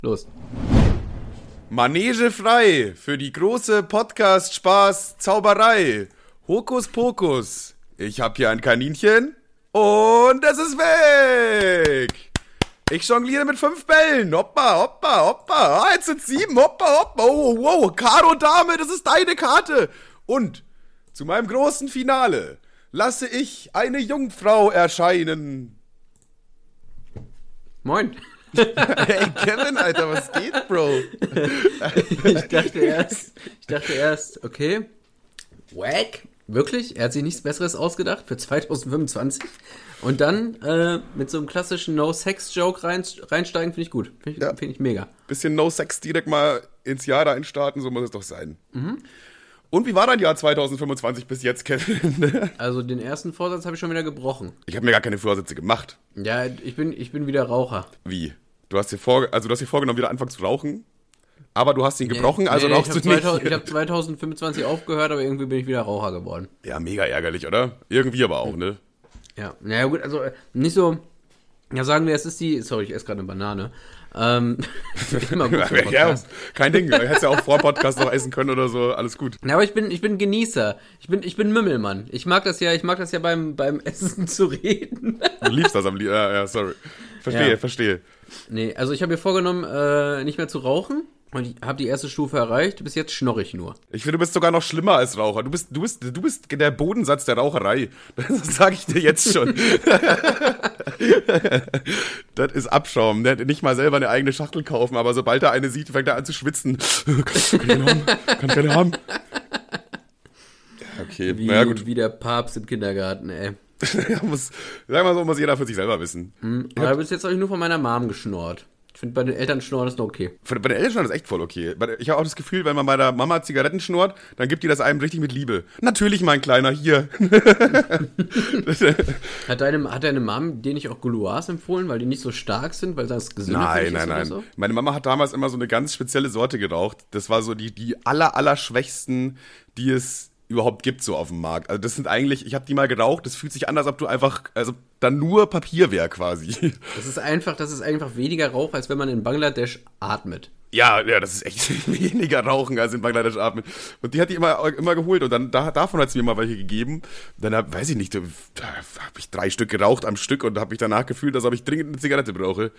Los. Manege frei für die große Podcast-Spaß-Zauberei. Hokus Pokus. Ich hab hier ein Kaninchen und es ist weg. Ich jongliere mit 5 Bällen. Hoppa, hoppa, hoppa. Jetzt sind 7. Hoppa, hoppa. Oh, wow. Karo Dame, das ist deine Karte. Und zu meinem großen Finale lasse ich eine Jungfrau erscheinen. Moin. Hey Kevin, Alter, was geht, Bro? Ich dachte erst, okay, wack, wirklich? Er hat sich nichts Besseres ausgedacht für 2025. Und dann mit so einem klassischen No-Sex-Joke reinsteigen, finde ich gut. Finde ich mega. Bisschen No-Sex direkt mal ins Jahr da einstarten, so muss es doch sein. Mhm. Und wie war dein Jahr 2025 bis jetzt, Kevin? Also den ersten Vorsatz habe ich schon wieder gebrochen. Ich habe mir gar keine Vorsätze gemacht. Ja, ich bin wieder Raucher. Wie? Du hast dir vorgenommen, wieder anfangen zu rauchen, aber du hast ihn gebrochen, also rauchst du nicht. Ich habe 2025 aufgehört, aber irgendwie bin ich wieder Raucher geworden. Ja, mega ärgerlich, oder? Irgendwie aber auch, ne? Ja, naja gut, also nicht so, ja sagen wir, es ist sorry, ich esse gerade eine Banane. Immer gut für ja, kein Ding, ich hätte ja auch vor Podcast noch essen können oder so, alles gut. Ja, aber ich bin Genießer, ich bin Mümmelmann. Ich mag das ja beim Essen zu reden. Du liebst das am liebsten, ja, sorry. Verstehe. Nee, also ich habe mir vorgenommen, nicht mehr zu rauchen. Und ich habe die erste Stufe erreicht, bis jetzt schnorre ich nur. Ich finde, du bist sogar noch schlimmer als Raucher. Du bist der Bodensatz der Raucherei. Das sage ich dir jetzt schon. Das ist Abschaum. Der hat nicht mal selber eine eigene Schachtel kaufen, aber sobald er eine sieht, fängt er an zu schwitzen. Kann keine haben. Okay, naja, gut. Wie der Papst im Kindergarten, ey. Sag mal so, muss jeder für sich selber wissen. Aber bis jetzt habe ich nur von meiner Mom geschnorrt. Ich finde, bei den Eltern schnorren ist noch okay. Bei den Eltern schnorren ist echt voll okay. Ich habe auch das Gefühl, wenn man bei der Mama Zigaretten schnurrt, dann gibt die das einem richtig mit Liebe. Natürlich, mein Kleiner, hier. Hat deine Mom dir nicht auch Gauloises empfohlen, weil die nicht so stark sind, weil das gesünder ist? Nein. So? Meine Mama hat damals immer so eine ganz spezielle Sorte geraucht. Das war so die allerschwächsten, die es überhaupt gibt so auf dem Markt. Also das sind eigentlich, ich habe die mal geraucht, das fühlt sich an, als ob du einfach, also dann nur Papier wäre quasi. Das ist einfach weniger Rauch, als wenn man in Bangladesch atmet. Ja, das ist echt weniger Rauchen, als in Bangladesch atmet. Und die hat die immer geholt und dann davon hat sie mir mal welche gegeben. Dann weiß ich nicht, da habe ich 3 Stück geraucht am Stück und habe mich danach gefühlt, als ob ich dringend eine Zigarette brauche.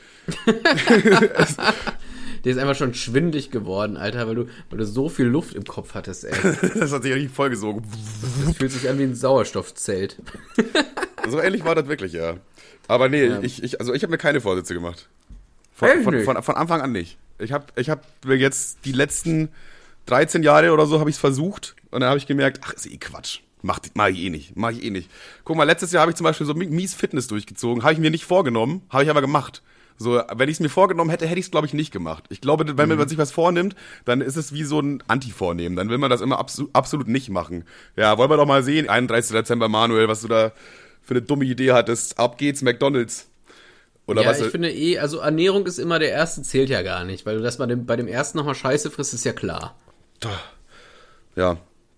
Der ist einfach schon schwindig geworden, Alter, weil du so viel Luft im Kopf hattest, ey. Das hat sich richtig vollgesogen. Das fühlt sich an wie ein Sauerstoffzelt. So ähnlich war das wirklich, ja. Aber nee, ja. Ich habe mir keine Vorsätze gemach Von Anfang an nicht. Ich hab mir jetzt die letzten 13 Jahre oder so habe ich es versucht und dann habe ich gemerkt, ach, ist Quatsch. Mach ich eh nicht. Guck mal, letztes Jahr habe ich zum Beispiel so mies Fitness durchgezogen. Habe ich mir nicht vorgenommen, habe ich aber gemacht. So, wenn ich es mir vorgenommen hätte, hätte ich es, glaube ich, nicht gemacht. Ich glaube, wenn man sich was vornimmt, dann ist es wie so ein Anti-Vornehmen. Dann will man das immer absolut nicht machen. Ja, wollen wir doch mal sehen, 31. Dezember, Manuel, was du da für eine dumme Idee hattest. Ab geht's, McDonald's. Oder ja, was? Ich finde also Ernährung ist immer, der erste zählt ja gar nicht. Weil du das bei dem ersten nochmal Scheiße frisst, ist ja klar. Ja.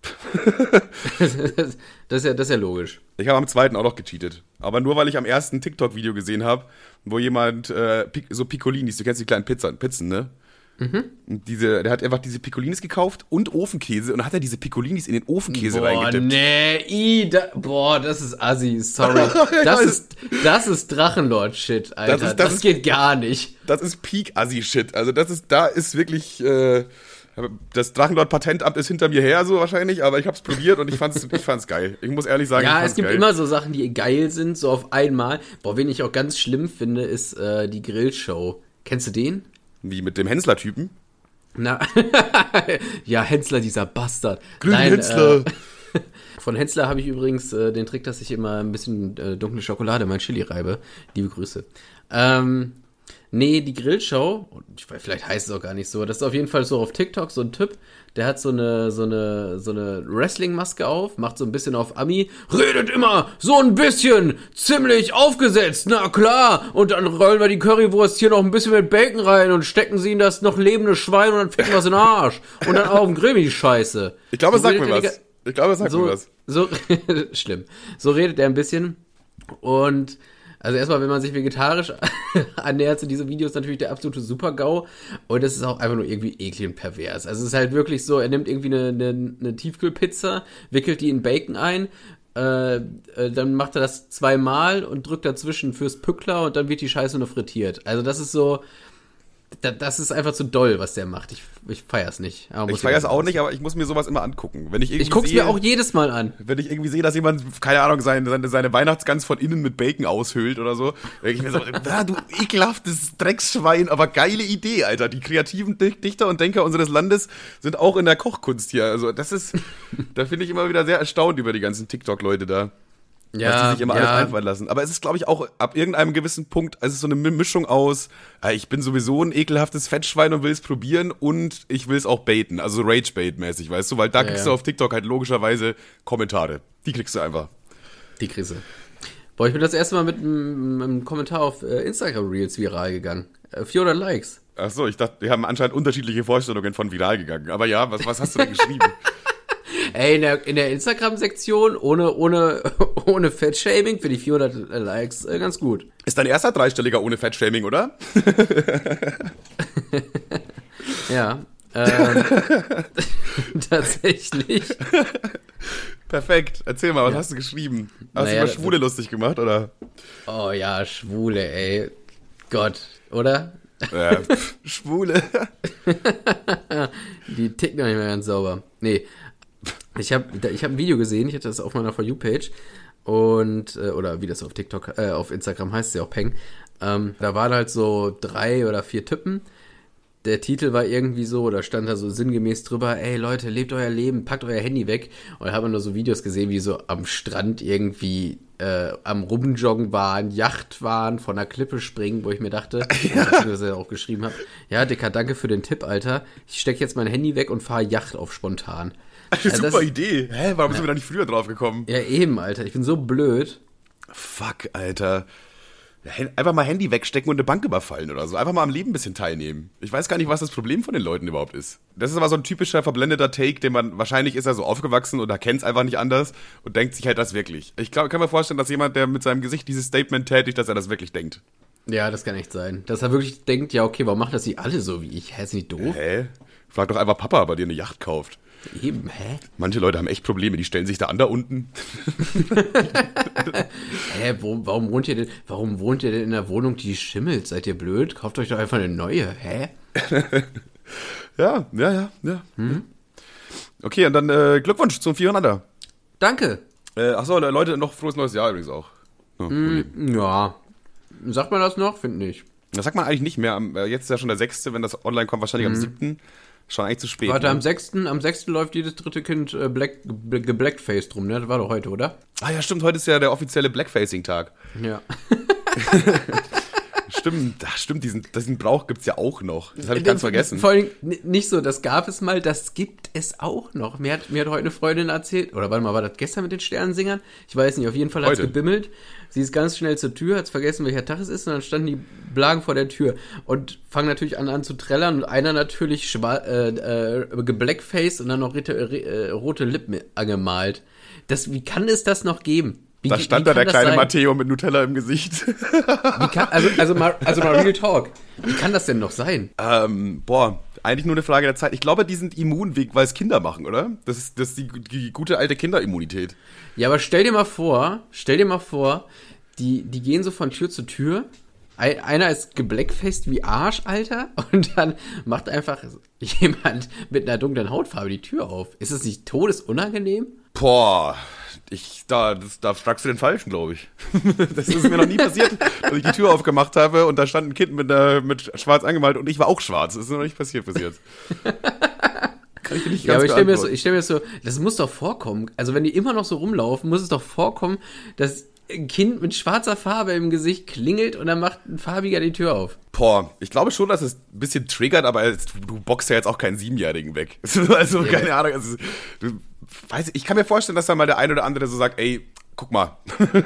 Das ist ja logisch. Ich habe am 2. auch noch gecheatet. Aber nur, weil ich am ersten TikTok-Video gesehen habe, wo jemand so Piccolinis, du kennst die kleinen Pizzen, ne? Mhm. Und der hat einfach diese Piccolinis gekauft und Ofenkäse und dann hat er diese Piccolinis in den Ofenkäse reingedippt. Das ist assi, sorry. Das ist Drachenlord-Shit, Alter. Das geht gar nicht. Das ist Peak-Assi-Shit. Also da ist wirklich, das Drachenlord-Patentamt ist hinter mir her, so wahrscheinlich, aber ich hab's probiert und ich fand's geil. Ich muss ehrlich sagen, ja, es gibt immer so Sachen, die geil sind, so auf einmal. Wen ich auch ganz schlimm finde, ist die Grillshow. Kennst du den? Wie, mit dem Hensler-Typen? Na, ja, Hensler, dieser Bastard. Hensler. Von Hensler habe ich übrigens den Trick, dass ich immer ein bisschen dunkle Schokolade in mein Chili reibe. Liebe Grüße. Nee, die Grillshow, vielleicht heißt es auch gar nicht so, das ist auf jeden Fall so auf TikTok so ein Typ, der hat so eine Wrestling-Maske auf, macht so ein bisschen auf Ami, redet immer so ein bisschen, ziemlich aufgesetzt, na klar, und dann rollen wir die Currywurst hier noch ein bisschen mit Bacon rein und stecken sie in das noch lebende Schwein und dann ficken wir es in den Arsch. Und dann auf dem Grill die Scheiße. Ich glaube, es sagt mir was. So schlimm. So redet er ein bisschen und Also erstmal, wenn man sich vegetarisch ernährt, sind diese Videos natürlich der absolute Super-GAU. Und es ist auch einfach nur irgendwie eklig und pervers. Also es ist halt wirklich so, er nimmt irgendwie eine Tiefkühlpizza, wickelt die in Bacon ein, dann macht er das 2-mal und drückt dazwischen fürs Pückler und dann wird die Scheiße nur frittiert. Also das ist so, das ist einfach zu doll, was der macht. Ich feier's nicht. Ich feier's auch nicht, aber ich muss mir sowas immer angucken. Ich guck's mir auch jedes Mal an. Wenn ich irgendwie sehe, dass jemand, keine Ahnung, seine Weihnachtsgans von innen mit Bacon aushöhlt oder so, denke ich mir so, du ekelhaftes Drecksschwein, aber geile Idee, Alter. Die kreativen Dichter und Denker unseres Landes sind auch in der Kochkunst hier. Also da finde ich immer wieder sehr erstaunt über die ganzen TikTok-Leute da. Ja, was die sich immer alles einfallen lassen. Aber es ist, glaube ich, auch ab irgendeinem gewissen Punkt, es ist so eine Mischung aus, ich bin sowieso ein ekelhaftes Fettschwein und will es probieren und ich will es auch baiten, also Rage-Bait-mäßig, weißt du, weil da kriegst du auf TikTok halt logischerweise Kommentare. Die kriegst du einfach. Die Krise. Boah, ich bin das erste Mal mit einem Kommentar auf Instagram Reels viral gegangen. 400 Likes. Ach so, ich dachte, wir haben anscheinend unterschiedliche Vorstellungen von viral gegangen. Aber ja, was hast du denn geschrieben? Ey, in der Instagram-Sektion ohne Fettshaming finde ich 400 Likes ganz gut. Ist dein erster dreistelliger ohne Fettshaming, oder? Ja, tatsächlich. Perfekt. Erzähl mal, was hast du geschrieben? Hast du über Schwule lustig gemacht, oder? Oh ja, Schwule, ey. Gott, oder? Ja, Schwule. Die ticken doch nicht mehr ganz sauber. Nee. Ich hab ein Video gesehen, ich hatte das auf meiner For You-Page und, oder wie das auf TikTok, auf Instagram heißt, ist ja auch Peng. Da waren halt so 3 oder 4 Typen. Der Titel war irgendwie so, da stand da so sinngemäß drüber, ey Leute, lebt euer Leben, packt euer Handy weg. Und da haben wir nur so Videos gesehen, wie so am Strand irgendwie am Rumjoggen waren, Yacht waren, von der Klippe springen, wo ich mir dachte, was ich auch geschrieben habe, ja Dicker, danke für den Tipp, Alter. Ich stecke jetzt mein Handy weg und fahre Yacht auf spontan. Super Idee. Warum sind wir da nicht früher drauf gekommen? Ja, eben, Alter. Ich bin so blöd. Fuck, Alter. Einfach mal Handy wegstecken und eine Bank überfallen oder so. Einfach mal am Leben ein bisschen teilnehmen. Ich weiß gar nicht, was das Problem von den Leuten überhaupt ist. Das ist aber so ein typischer verblendeter Take, den man, wahrscheinlich ist er so aufgewachsen oder kennt es einfach nicht anders und denkt sich halt das wirklich. Ich kann mir vorstellen, dass jemand, der mit seinem Gesicht dieses Statement tätigt, dass er das wirklich denkt. Ja, das kann echt sein. Dass er wirklich denkt, ja okay, warum machen das nicht alle so wie ich? Hä, ist nicht doof? Frag doch einfach Papa, ob er dir eine Yacht kauft. Eben, hä? Manche Leute haben echt Probleme, die stellen sich da an da unten. Warum wohnt ihr denn in einer Wohnung, die schimmelt? Seid ihr blöd? Kauft euch doch einfach eine neue, hä? Ja. Okay, und dann Glückwunsch zum 400er. Danke. Achso, Leute, noch frohes neues Jahr übrigens auch. Ja. Sagt man das noch? Find nicht. Das sagt man eigentlich nicht mehr. Jetzt ist ja schon der 6., wenn das online kommt, wahrscheinlich am 7. Schon eigentlich zu spät. Warte, am 6. Läuft jedes dritte Kind geblackfaced rum, ne? Das war doch heute, oder? Ah ja, stimmt, heute ist ja der offizielle Blackfacing-Tag. Ja. Stimmt, diesen Brauch gibt's ja auch noch. Das habe ich ganz vergessen. Vor allem nicht so, das gab es mal, das gibt es auch noch. Mir hat heute eine Freundin erzählt, oder warte mal, war das gestern mit den Sternensingern? Ich weiß nicht, auf jeden Fall hat es gebimmelt. Sie ist ganz schnell zur Tür, hat vergessen, welcher Tag es ist, und dann standen die Blagen vor der Tür und fangen natürlich an zu trällern und einer natürlich geblackfaced und dann noch rote Lippen angemalt. Wie kann es das noch geben? Da stand da der kleine Matteo mit Nutella im Gesicht. Also mal Real Talk. Wie kann das denn noch sein? Eigentlich nur eine Frage der Zeit. Ich glaube, die sind immun, weil es Kinder machen, oder? Das ist die gute alte Kinderimmunität. Ja, aber stell dir mal vor, die gehen so von Tür zu Tür. Einer ist geblackfaced wie Arsch, Alter, und dann macht einfach jemand mit einer dunklen Hautfarbe die Tür auf. Ist das nicht todesunangenehm? Boah, da fragst du den Falschen, glaube ich. Das ist mir noch nie passiert, dass ich die Tür aufgemacht habe und da stand ein Kind mit schwarz angemalt und ich war auch schwarz. Das ist noch nicht passiert bis jetzt. Kann ich dir nicht ganz aber ich stell mir so, das muss doch vorkommen. Also wenn die immer noch so rumlaufen, muss es doch vorkommen, dass ein Kind mit schwarzer Farbe im Gesicht klingelt und dann macht ein Farbiger die Tür auf. Boah, ich glaube schon, dass es ein bisschen triggert, aber du boxst ja jetzt auch keinen 7-Jährigen weg. Also, ja, keine Ahnung. Also, ich kann mir vorstellen, dass da mal der ein oder andere so sagt, ey, guck mal,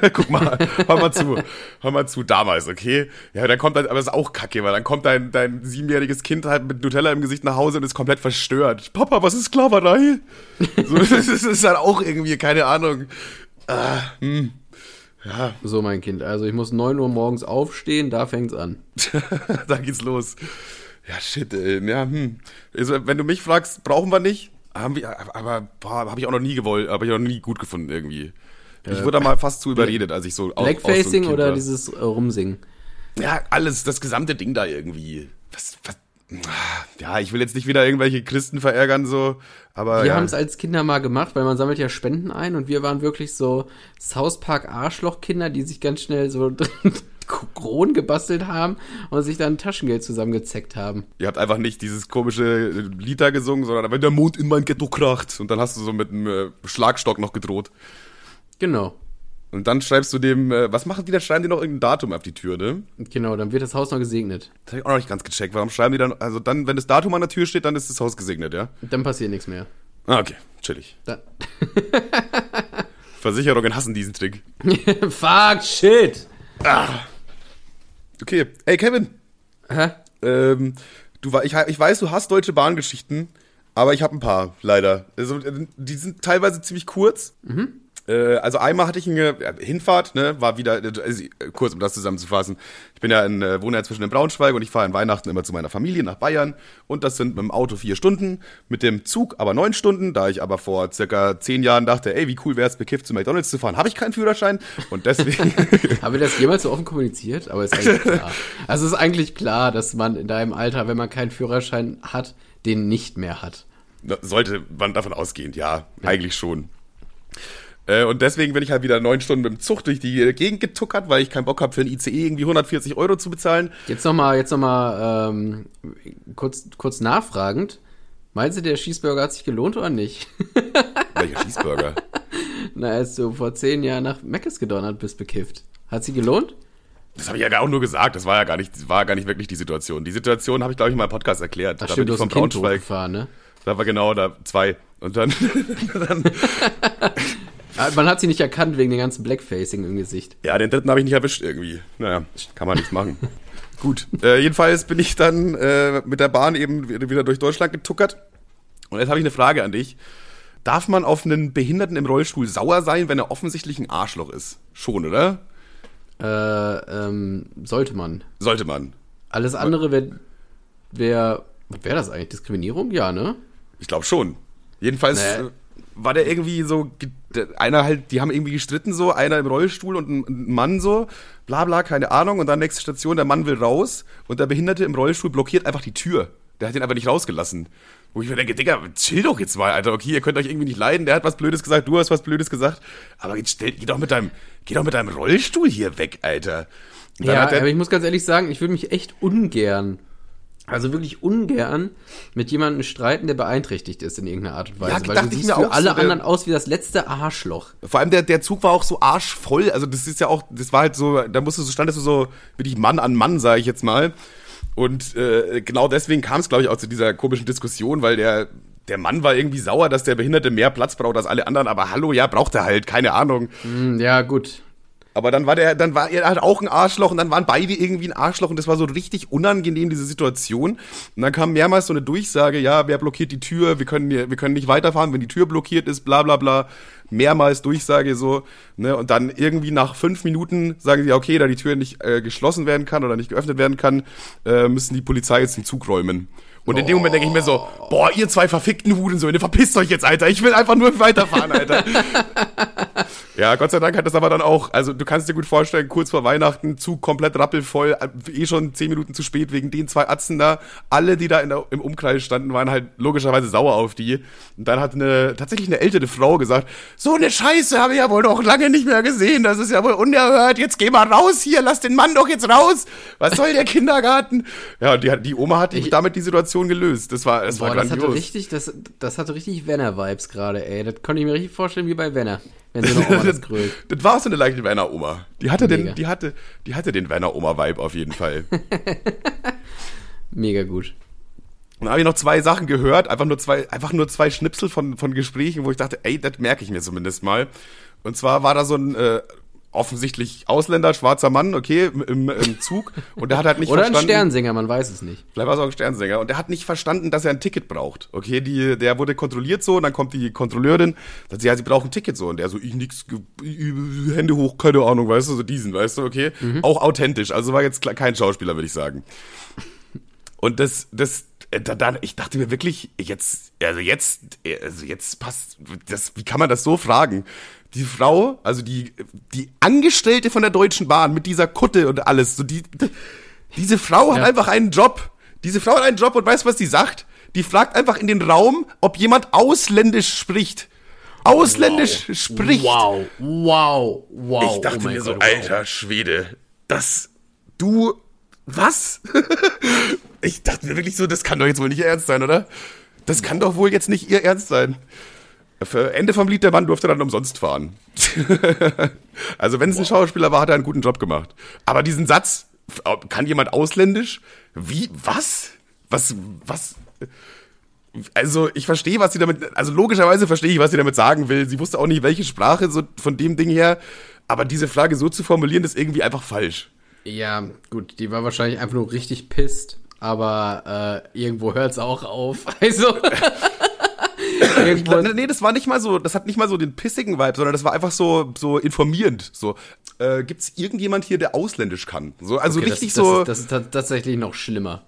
hör mal zu, damals, okay? Ja, dann kommt aber das ist auch kacke, weil dann kommt dein 7-jähriges Kind halt mit Nutella im Gesicht nach Hause und ist komplett verstört. Papa, was ist Sklaverei? So, das ist halt auch irgendwie, keine Ahnung. Ja. So, mein Kind. Also ich muss 9 Uhr morgens aufstehen, da fängt's an. Da geht's los. Ja, shit, ey. Ja, Also, wenn du mich fragst, brauchen wir nicht. Aber habe ich auch noch nie gewollt, habe ich auch noch nie gut gefunden irgendwie. Ich wurde da mal fast zu überredet, als ich so Blackfacing so oder dieses Rumsingen? Ja, alles, das gesamte Ding da irgendwie. Was, ja, ich will jetzt nicht wieder irgendwelche Christen verärgern, so, aber. Wir haben es als Kinder mal gemacht, weil man sammelt ja Spenden ein und wir waren wirklich so South Park Arschlochkinder, die sich ganz schnell so Kronen gebastelt haben und sich dann Taschengeld zusammengezeckt haben. Ihr habt einfach nicht dieses komische Lied da gesungen, sondern wenn der Mond in mein Ghetto kracht und dann hast du so mit einem Schlagstock noch gedroht. Genau. Und dann schreibst du dem, was machen die da? Schreiben die noch irgendein Datum auf die Tür, ne? Genau, dann wird das Haus noch gesegnet. Das habe ich auch noch nicht ganz gecheckt. Warum schreiben die dann, also dann, wenn das Datum an der Tür steht, dann ist das Haus gesegnet, ja? Dann passiert nichts mehr. Ah, okay, chillig. Versicherungen hassen diesen Trick. Fuck, shit. Okay, ey Kevin. Hä? Ich weiß, du hast Deutsche Bahn-Geschichten, aber ich habe ein paar, leider. Also, die sind teilweise ziemlich kurz. Also einmal hatte ich eine Hinfahrt, ne, war wieder, kurz um das zusammenzufassen, ich bin ja wohne ja zwischen in Braunschweig und ich fahre an Weihnachten immer zu meiner Familie nach Bayern und das sind mit dem Auto 4 Stunden, mit dem Zug aber 9 Stunden, da ich aber vor circa 10 Jahren dachte, ey, wie cool wäre es, bekifft zu McDonald's zu fahren, habe ich keinen Führerschein und deswegen... Haben wir das jemals so offen kommuniziert? Aber ist eigentlich klar. Also es ist eigentlich klar, dass man in deinem Alter, wenn man keinen Führerschein hat, den nicht mehr hat. Sollte man davon ausgehen, ja. Eigentlich schon. Und deswegen bin ich halt wieder 9 Stunden mit dem Zug durch die Gegend getuckert, weil ich keinen Bock habe, für ein ICE irgendwie 140 € zu bezahlen. Jetzt noch mal kurz nachfragend. Meinst du, der Cheeseburger hat sich gelohnt oder nicht? Welcher Cheeseburger? Na, als du vor 10 Jahren nach Mc's gedonnert bist, bekifft. Hat sie gelohnt? Das habe ich ja auch nur gesagt. Das war ja gar nicht wirklich die Situation. Die Situation habe ich, glaube ich, in meinem Podcast erklärt. Ach da stimmt, bin ich du hast von ein Kind Braunschweig gefahren, ne? Da war genau da 2. Und dann Man hat sie nicht erkannt wegen dem ganzen Blackfacing im Gesicht. Ja, den dritten habe ich nicht erwischt irgendwie. Naja, kann man nichts machen. Gut, jedenfalls bin ich dann mit der Bahn eben wieder durch Deutschland getuckert. Und jetzt habe ich eine Frage an dich. Darf man auf einen Behinderten im Rollstuhl sauer sein, wenn er offensichtlich ein Arschloch ist? Schon, oder? Sollte man. Sollte man. Alles andere wäre das eigentlich? Diskriminierung? Ja, ne? Ich glaube schon. Jedenfalls war der irgendwie so, einer halt, die haben irgendwie gestritten so, einer im Rollstuhl und ein Mann so, bla bla, keine Ahnung. Und dann nächste Station, der Mann will raus und der Behinderte im Rollstuhl blockiert einfach die Tür. Der hat ihn einfach nicht rausgelassen. Wo ich mir denke, Digga, chill doch jetzt mal, Alter. Okay, ihr könnt euch irgendwie nicht leiden. Der hat was Blödes gesagt, du hast was Blödes gesagt. Aber jetzt geh doch mit deinem Rollstuhl hier weg, Alter. Ja, aber ich muss ganz ehrlich sagen, ich würde mich echt also wirklich ungern mit jemandem streiten, der beeinträchtigt ist in irgendeiner Art und Weise. Ja, weil du siehst für alle anderen aus wie das letzte Arschloch. Vor allem der Zug war auch so arschvoll. Also das ist ja auch, das war halt so, standest du so wirklich Mann an Mann, sage ich jetzt mal. Und genau deswegen kam es, glaube ich, auch zu dieser komischen Diskussion, weil der Mann war irgendwie sauer, dass der Behinderte mehr Platz braucht als alle anderen. Aber hallo, ja, braucht er halt, keine Ahnung. Ja, gut. Aber dann war er halt auch ein Arschloch und dann waren beide irgendwie ein Arschloch und das war so richtig unangenehm, diese Situation. Und dann kam mehrmals so eine Durchsage, ja, wer blockiert die Tür, wir können nicht weiterfahren, wenn die Tür blockiert ist, bla bla bla. Mehrmals Durchsage so, ne, und dann irgendwie nach 5 Minuten sagen sie, ja, okay, da die Tür nicht geschlossen werden kann oder nicht geöffnet werden kann, müssen die Polizei jetzt den Zug räumen. Und in dem Moment denke ich mir so, boah, ihr 2 verfickten Hurensöhne, verpisst euch jetzt, Alter. Ich will einfach nur weiterfahren, Alter. Ja, Gott sei Dank hat das aber dann auch, also du kannst dir gut vorstellen, kurz vor Weihnachten, Zug komplett rappelvoll, schon 10 Minuten zu spät wegen den 2 Atzen da. Alle, die da im Umkreis standen, waren halt logischerweise sauer auf die. Und dann hat tatsächlich eine ältere Frau gesagt, so eine Scheiße habe ich ja wohl noch lange nicht mehr gesehen, das ist ja wohl unerhört, jetzt geh mal raus hier, lass den Mann doch jetzt raus. Was soll der Kindergarten? Ja, und die Oma hat damit die Situation gelöst. Das war grandios. Das hatte richtig Wenner-Vibes gerade, ey. Das konnte ich mir richtig vorstellen wie bei Wenner. Wenn so eine Oma das grölt. Das war so eine leichte Werner-Oma. Die hatte den Werner-Oma-Vibe auf jeden Fall. Mega gut. Und dann habe ich noch 2 Sachen gehört, einfach nur zwei Schnipsel von Gesprächen, wo ich dachte, ey, das merke ich mir zumindest mal. Und zwar war da so ein offensichtlich Ausländer, schwarzer Mann, okay, im Zug. Und der hat halt nicht Oder verstanden. Oder ein Sternsänger, man weiß es nicht. Vielleicht war es auch ein Sternsänger. Und der hat nicht verstanden, dass er ein Ticket braucht. Okay, der wurde kontrolliert so, und dann kommt die Kontrolleurin, sagt sie, ja, sie brauchen ein Ticket so. Und der so, ich nix, Hände hoch, keine Ahnung, weißt du, so diesen, weißt du, okay. Auch authentisch, also war jetzt kein Schauspieler, würde ich sagen. Und ich dachte mir wirklich, jetzt passt das, wie kann man das so fragen? Die Frau, also die Angestellte von der Deutschen Bahn mit dieser Kutte und alles, so diese Frau hat einfach einen Job. Diese Frau hat einen Job und weißt du, was die sagt? Die fragt einfach in den Raum, ob jemand ausländisch spricht. Spricht. Wow. Ich dachte mir so, alter Schwede, was? Ich dachte mir wirklich so, das kann doch jetzt wohl nicht ihr Ernst sein, oder? Das kann doch wohl jetzt nicht ihr Ernst sein. Für Ende vom Lied, der Mann durfte dann umsonst fahren. Also wenn es ein Schauspieler war, hat er einen guten Job gemacht. Aber diesen Satz, kann jemand ausländisch? Wie? Was? Was? Also ich verstehe, was sie damit, also logischerweise verstehe ich, was sie damit sagen will. Sie wusste auch nicht, welche Sprache so von dem Ding her. Aber diese Frage so zu formulieren, ist irgendwie einfach falsch. Ja, gut, die war wahrscheinlich einfach nur richtig pisst. Aber irgendwo hört es auch auf. Also... Nee, das war nicht mal so, das hat nicht mal so den pissigen Vibe, sondern das war einfach so informierend. So, gibt's irgendjemand hier, der ausländisch kann? So, also okay, richtig das ist tatsächlich noch schlimmer.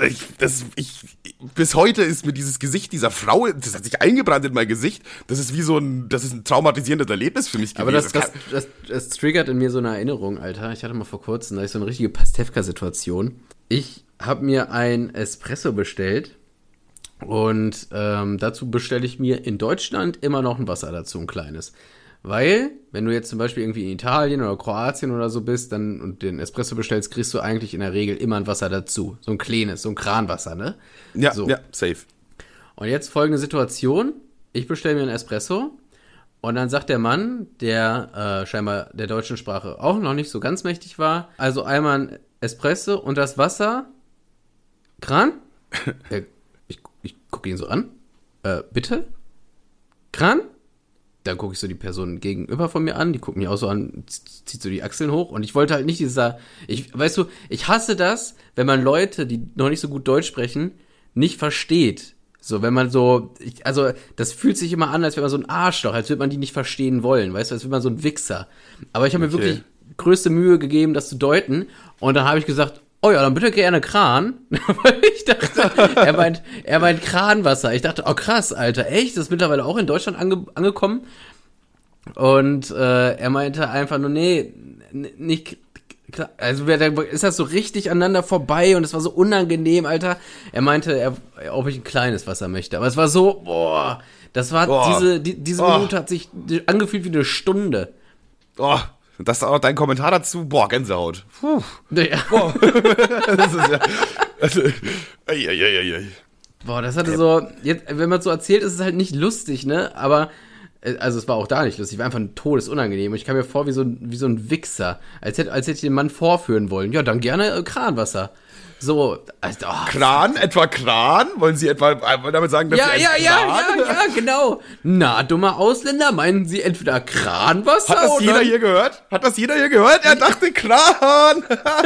Bis heute ist mir dieses Gesicht dieser Frau, das hat sich eingebrannt in mein Gesicht. Das ist ein traumatisierendes Erlebnis für mich gewesen. Aber das triggert in mir so eine Erinnerung, Alter. Ich hatte mal vor kurzem, da ist so eine richtige Pastewka-Situation. Ich habe mir ein Espresso bestellt. Und dazu bestelle ich mir in Deutschland immer noch ein Wasser dazu, ein kleines. Weil, wenn du jetzt zum Beispiel irgendwie in Italien oder Kroatien oder so bist und den Espresso bestellst, kriegst du eigentlich in der Regel immer ein Wasser dazu. So ein kleines, so ein Kranwasser, ne? Ja, so. Ja, safe. Und jetzt folgende Situation. Ich bestelle mir einen Espresso und dann sagt der Mann, der scheinbar der deutschen Sprache auch noch nicht so ganz mächtig war, also einmal ein Espresso und das Wasser, Kran? Ich gucke ihn so an. Bitte? Kran? Dann gucke ich so die Person gegenüber von mir an. Die guckt mich auch so an, zieht so die Achseln hoch. Und ich wollte halt nicht ich hasse das, wenn man Leute, die noch nicht so gut Deutsch sprechen, nicht versteht. So, wenn man so, das fühlt sich immer an, als wäre man so ein Arschloch, als würde man die nicht verstehen wollen, weißt du, als wäre man so ein Wichser. Aber ich habe mir wirklich größte Mühe gegeben, das zu deuten. Und dann habe ich gesagt, oh ja, dann bitte gerne Kran. Weil ich dachte, er meint Kranwasser. Ich dachte, oh krass, Alter, echt? Das ist mittlerweile auch in Deutschland angekommen. Und er meinte einfach nur, nee, nicht klar. Also ist das so richtig aneinander vorbei und es war so unangenehm, Alter. Er meinte, ob ich ein kleines Wasser möchte. Aber es war so, diese Minute hat sich angefühlt wie eine Stunde. Und das ist auch dein Kommentar dazu. Gänsehaut. Puh. Ja. Das ist ja... Also, das hatte so... Jetzt, wenn man es so erzählt, ist es halt nicht lustig, ne? Aber... Also es war auch da nicht lustig, war einfach ein todesunangenehm. Und ich kam mir vor wie so ein Wichser. Als hätte ich den Mann vorführen wollen. Ja, dann gerne Kranwasser. So, also, Kran? Etwa Kran? Wollen Sie damit sagen, dass Sie ein Kran? Ja, genau. Na, dummer Ausländer, meinen Sie entweder Kranwasser oder... Hat das jeder hier gehört? Er dachte Kran!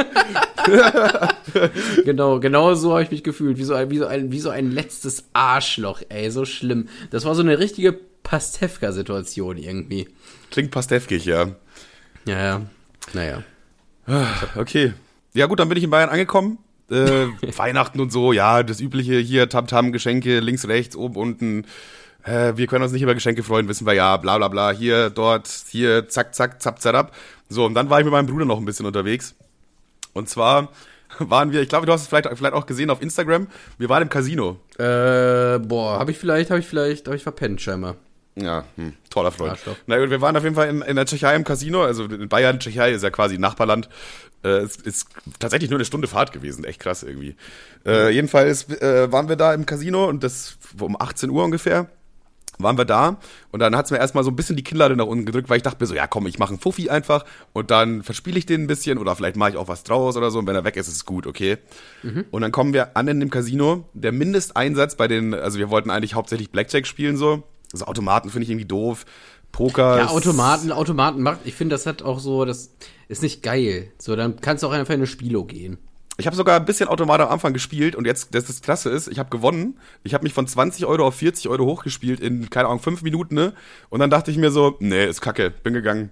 Genau so habe ich mich gefühlt. Wie so ein letztes Arschloch, ey, so schlimm. Das war so eine richtige Pastewka-Situation irgendwie. Klingt pastewkig, ja. Ja. Naja. Okay. Ja gut, dann bin ich in Bayern angekommen. Weihnachten und so, ja, das übliche hier, Tamtam, Geschenke, links, rechts, oben, unten. Wir können uns nicht über Geschenke freuen, wissen wir ja, bla bla bla, hier, dort, hier, zack, zack, zap, zap. So, und dann war ich mit meinem Bruder noch ein bisschen unterwegs. Und zwar waren wir, ich glaube, du hast es vielleicht auch gesehen auf Instagram, wir waren im Casino. Hab ich verpennt scheinbar. Ja, toller Freund. Na gut, wir waren auf jeden Fall in der Tschechei im Casino, also in Bayern, Tschechei ist ja quasi Nachbarland. Es ist tatsächlich nur eine Stunde Fahrt gewesen, echt krass irgendwie. Jedenfalls waren wir da im Casino und das um 18 Uhr ungefähr waren wir da und dann hat's mir erstmal so ein bisschen die Kinnlade nach unten gedrückt, weil ich dachte mir so, ja komm, ich mache einen Fuffi einfach und dann verspiele ich den ein bisschen oder vielleicht mache ich auch was draus oder so und wenn er weg ist, ist es gut, okay. Und dann kommen wir an in dem Casino, der Mindesteinsatz also wir wollten eigentlich hauptsächlich Blackjack spielen so, also Automaten finde ich irgendwie doof. Poker. Ja, Automaten macht, ich finde, das hat auch so, das ist nicht geil. So, dann kannst du auch einfach in eine Spielo gehen. Ich habe sogar ein bisschen Automat am Anfang gespielt und jetzt, das Klasse ist, ich habe gewonnen. Ich habe mich von 20 Euro auf 40 Euro hochgespielt in, keine Ahnung, 5 Minuten, ne? Und dann dachte ich mir so, nee, ist kacke, bin gegangen.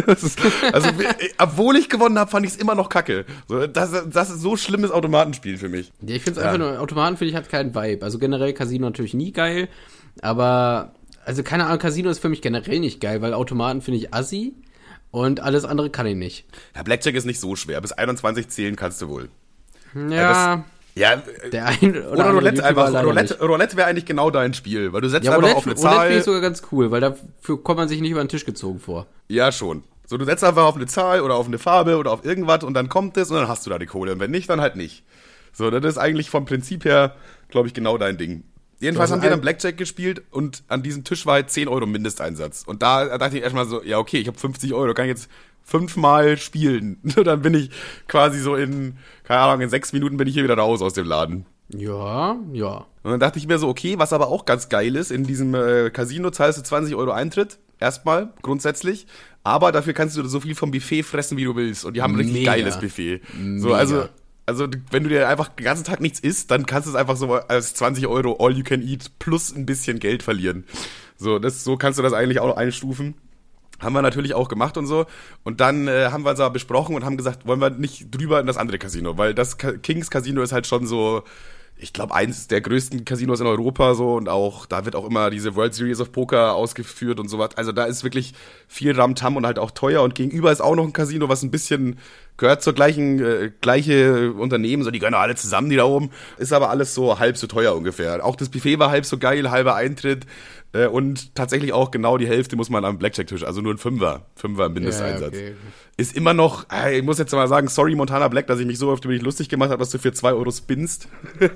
Obwohl ich gewonnen habe, fand ich es immer noch kacke. So, das ist so schlimmes Automatenspiel für mich. Ja, ich finde es einfach nur, Automaten finde ich hat keinen Vibe. Also generell Casino natürlich nie geil, aber, also keine Ahnung, Casino ist für mich generell nicht geil, weil Automaten finde ich assi und alles andere kann ich nicht. Ja, Blackjack ist nicht so schwer, bis 21 zählen kannst du wohl. Ja, der eine oder Roulette einfach. Roulette wäre eigentlich genau dein Spiel, weil du setzt einfach Roulette, auf eine Zahl. Roulette finde ich sogar ganz cool, weil dafür kommt man sich nicht über den Tisch gezogen vor. Ja, schon. So, du setzt einfach auf eine Zahl oder auf eine Farbe oder auf irgendwas und dann kommt es und dann hast du da die Kohle. Und wenn nicht, dann halt nicht. So, das ist eigentlich vom Prinzip her, glaube ich, genau dein Ding. Jedenfalls haben wir dann Blackjack gespielt und an diesem Tisch war halt 10 Euro Mindesteinsatz. Und da dachte ich erstmal so, ja okay, ich habe 50 Euro, kann ich jetzt 5-mal spielen. Dann bin ich quasi so in, keine Ahnung, in 6 Minuten bin ich hier wieder raus aus dem Laden. Ja. Und dann dachte ich mir so, okay, was aber auch ganz geil ist, in diesem Casino zahlst du 20 Euro Eintritt, erstmal, grundsätzlich. Aber dafür kannst du so viel vom Buffet fressen, wie du willst. Und die haben ein richtig geiles Buffet. So, also wenn du dir einfach den ganzen Tag nichts isst, dann kannst du es einfach so als 20 Euro all you can eat plus ein bisschen Geld verlieren. So kannst du das eigentlich auch noch einstufen. Haben wir natürlich auch gemacht und so. Und dann haben wir uns aber besprochen und haben gesagt, wollen wir nicht drüber in das andere Casino, weil das Kings Casino ist halt schon so, ich glaube, eins der größten Casinos in Europa so und auch, da wird auch immer diese World Series of Poker ausgeführt und sowas. Also da ist wirklich viel Ramtam und halt auch teuer und gegenüber ist auch noch ein Casino, was ein bisschen gehört zur gleiche Unternehmen, so die gehören alle zusammen, die da oben. Ist aber alles so halb so teuer ungefähr. Auch das Buffet war halb so geil, halber Eintritt. Und tatsächlich auch genau die Hälfte muss man am Blackjack-Tisch, also nur ein Fünfer Mindesteinsatz. Ja, okay. Ist immer noch, ich muss jetzt mal sagen, sorry Montana Black, dass ich mich so oft über dich lustig gemacht habe, dass du für 2 Euro spinnst.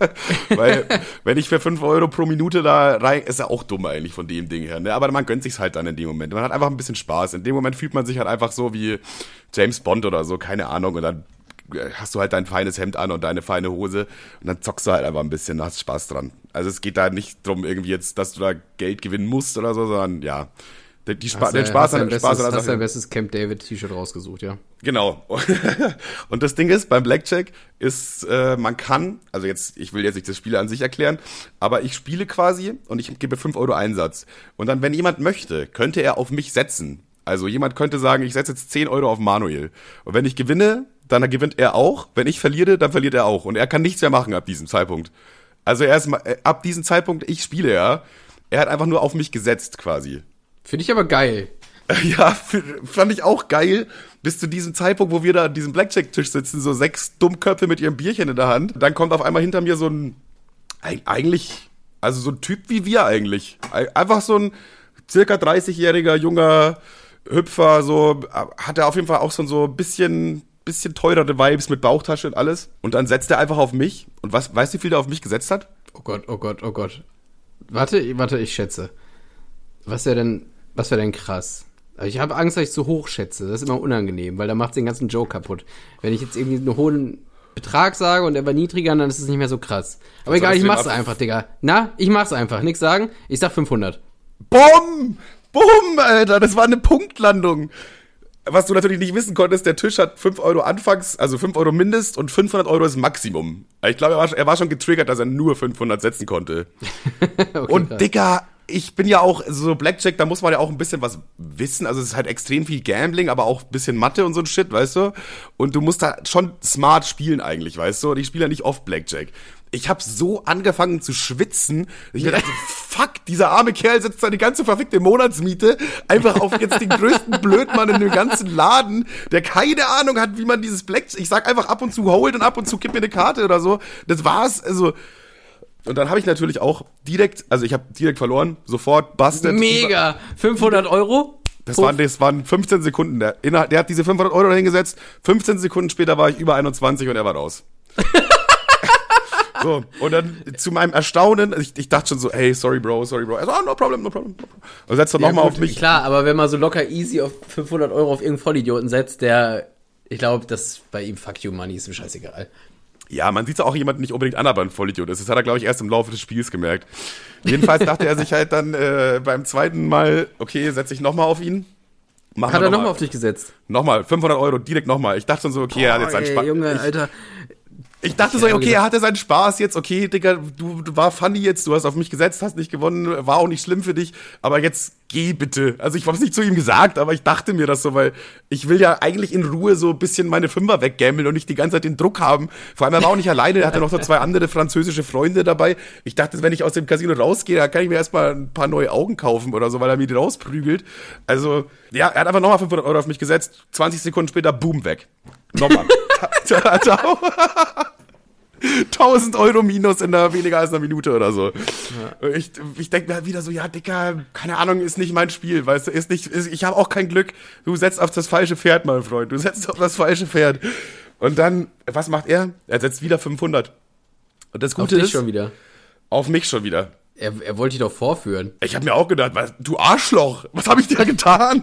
Weil, wenn ich für 5 Euro pro Minute da rein, ist ja auch dumm eigentlich von dem Ding her, ne? Aber man gönnt sich's halt dann in dem Moment. Man hat einfach ein bisschen Spaß. In dem Moment fühlt man sich halt einfach so wie James Bond oder so, keine Ahnung, und dann hast du halt dein feines Hemd an und deine feine Hose und dann zockst du halt einfach ein bisschen, hast Spaß dran. Also es geht da nicht drum irgendwie jetzt, dass du da Geld gewinnen musst oder so, sondern ja, den Spaß an der Sache. Hast dein bestes Camp David T-Shirt rausgesucht, ja? Genau. Und das Ding ist, beim Blackjack ist, man kann, also jetzt, ich will jetzt nicht das Spiel an sich erklären, aber ich spiele quasi und ich gebe 5 Euro Einsatz. Und dann, wenn jemand möchte, könnte er auf mich setzen. Also jemand könnte sagen, ich setze jetzt 10 Euro auf Manuel. Und wenn ich gewinne, dann gewinnt er auch. Wenn ich verliere, dann verliert er auch. Und er kann nichts mehr machen ab diesem Zeitpunkt. Also ab diesem Zeitpunkt, ich spiele ja. Er hat einfach nur auf mich gesetzt quasi. Finde ich aber geil. Ja, fand ich auch geil. Bis zu diesem Zeitpunkt, wo wir da an diesem Blackjack-Tisch sitzen, so 6 Dummköpfe mit ihrem Bierchen in der Hand. Dann kommt auf einmal hinter mir so ein, eigentlich, also so ein Typ wie wir eigentlich. Einfach so ein circa 30-jähriger, junger Hüpfer, so, hat er auf jeden Fall auch so ein bisschen teurere Vibes mit Bauchtasche und alles. Und dann setzt er einfach auf mich. Und weißt du, wie viel der auf mich gesetzt hat? Oh Gott. Warte, ich schätze. Was wäre denn krass? Ich habe Angst, dass ich zu hoch schätze. Das ist immer unangenehm, weil da macht den ganzen Joke kaputt. Wenn ich jetzt irgendwie einen hohen Betrag sage und der war niedriger, dann ist es nicht mehr so krass. Aber egal, ich mach's einfach, Digga. Ich mach's einfach. Nichts sagen. Ich sag 500. Bumm, Alter, das war eine Punktlandung. Was du natürlich nicht wissen konntest, der Tisch hat 5 Euro anfangs, also 5 Euro Mindest und 500 Euro ist Maximum. Ich glaube, er war schon getriggert, dass er nur 500 setzen konnte. Okay, und klar. Digga, ich bin ja auch, so Blackjack, da muss man ja auch ein bisschen was wissen. Also es ist halt extrem viel Gambling, aber auch ein bisschen Mathe und so ein Shit, weißt du? Und du musst da schon smart spielen eigentlich, weißt du? Und ich spiele ja nicht oft Blackjack. Ich habe so angefangen zu schwitzen, dass ich mir dachte, fuck, dieser arme Kerl setzt seine ganze verfickte Monatsmiete einfach auf jetzt den größten Blödmann in dem ganzen Laden, der keine Ahnung hat, wie man dieses Blackjack, ich sag einfach ab und zu hold und ab und zu gib mir eine Karte oder so. Das war's, also. Und dann habe ich natürlich auch ich habe direkt verloren, sofort busted. Mega, 500 Euro? Das waren 15 Sekunden. Der hat diese 500 Euro dahingesetzt, 15 Sekunden später war ich über 21 und er war raus. So, und dann zu meinem Erstaunen, ich dachte schon so, hey, sorry bro. Also, no problem. Und setzt dann nochmal auf mich. Klar, aber wenn man so locker easy auf 500 Euro auf irgendeinen Vollidioten setzt, ich glaube, das bei ihm fuck you money ist ihm scheißegal. Ja, man sieht es auch jemanden nicht unbedingt an, aber ein Vollidiot ist. Das hat er, glaube ich, erst im Laufe des Spiels gemerkt. Jedenfalls dachte er sich halt dann beim zweiten Mal, okay, setze ich nochmal auf ihn. Hat er nochmal auf dich gesetzt? Nochmal, 500 Euro, direkt nochmal. Ich dachte schon so, okay, er hat jetzt seinen Spaß. Junge, Alter. Ich dachte so, okay, er hatte seinen Spaß jetzt, okay, Digga, du war funny jetzt, du hast auf mich gesetzt, hast nicht gewonnen, war auch nicht schlimm für dich, aber jetzt geh bitte. Also ich habe es nicht zu ihm gesagt, aber ich dachte mir das so, weil ich will ja eigentlich in Ruhe so ein bisschen meine Fünfer weggammeln und nicht die ganze Zeit den Druck haben. Vor allem, er war auch nicht alleine, er hatte noch so 2 andere französische Freunde dabei. Ich dachte, wenn ich aus dem Casino rausgehe, da kann ich mir erstmal ein paar neue Augen kaufen oder so, weil er mir die rausprügelt. Also, ja, er hat einfach nochmal 500 Euro auf mich gesetzt, 20 Sekunden später, boom, weg. Nochmal. 1000 Euro minus in weniger als einer Minute oder so. Ja. Ich denke mir halt wieder so, ja, Dicker, keine Ahnung, ist nicht mein Spiel, weißt du, ich habe auch kein Glück. Du setzt auf das falsche Pferd, mein Freund, du setzt auf das falsche Pferd. Und dann, was macht er? Er setzt wieder 500. Und das Gute ist... Auf dich schon wieder? Auf mich schon wieder. Er wollte dich doch vorführen. Ich habe mir auch gedacht, du Arschloch, was habe ich dir getan?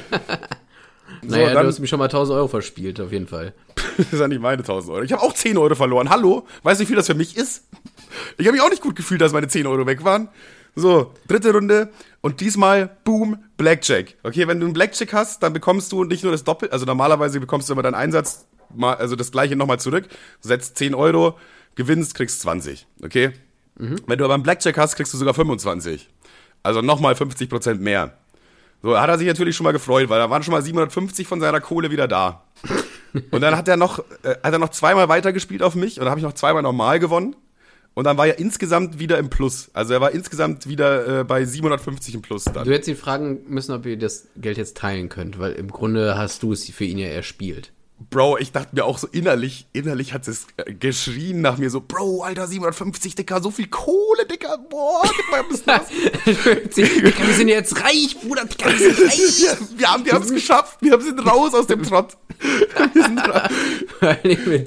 Naja, so, du hast mir schon mal 1000 Euro verspielt, auf jeden Fall. Das ist ja nicht meine 1000 Euro. Ich habe auch 10 Euro verloren. Hallo? Weißt du, wie viel das für mich ist? Ich habe mich auch nicht gut gefühlt, dass meine 10 Euro weg waren. So, 3. Runde. Und diesmal, boom, Blackjack. Okay, wenn du einen Blackjack hast, dann bekommst du nicht nur das Doppel, also normalerweise bekommst du immer deinen Einsatz, also das gleiche nochmal zurück. Du setzt 10 Euro, gewinnst, kriegst 20. Okay? Wenn du aber einen Blackjack hast, kriegst du sogar 25. Also nochmal 50% mehr. So, hat er sich natürlich schon mal gefreut, weil da waren schon mal 750 von seiner Kohle wieder da. Und dann hat er noch 2-mal weitergespielt auf mich und dann habe ich noch 2-mal normal gewonnen. Und dann war er insgesamt wieder im Plus. Also er war insgesamt wieder bei 750 im Plus dann. Du hättest ihn fragen müssen, ob ihr das Geld jetzt teilen könnt, weil im Grunde hast du es für ihn ja erspielt. Bro, ich dachte mir auch so innerlich hat es geschrien nach mir so, Bro, Alter, 750, Dicker, so viel Kohle, Dicker, boah, gib mal ein bisschen was. Dicker, wir sind jetzt reich, Bruder, Dicker, wir sind reich. Wir haben es geschafft, wir sind raus aus dem Trott. Wir sind raus. Vor allem mit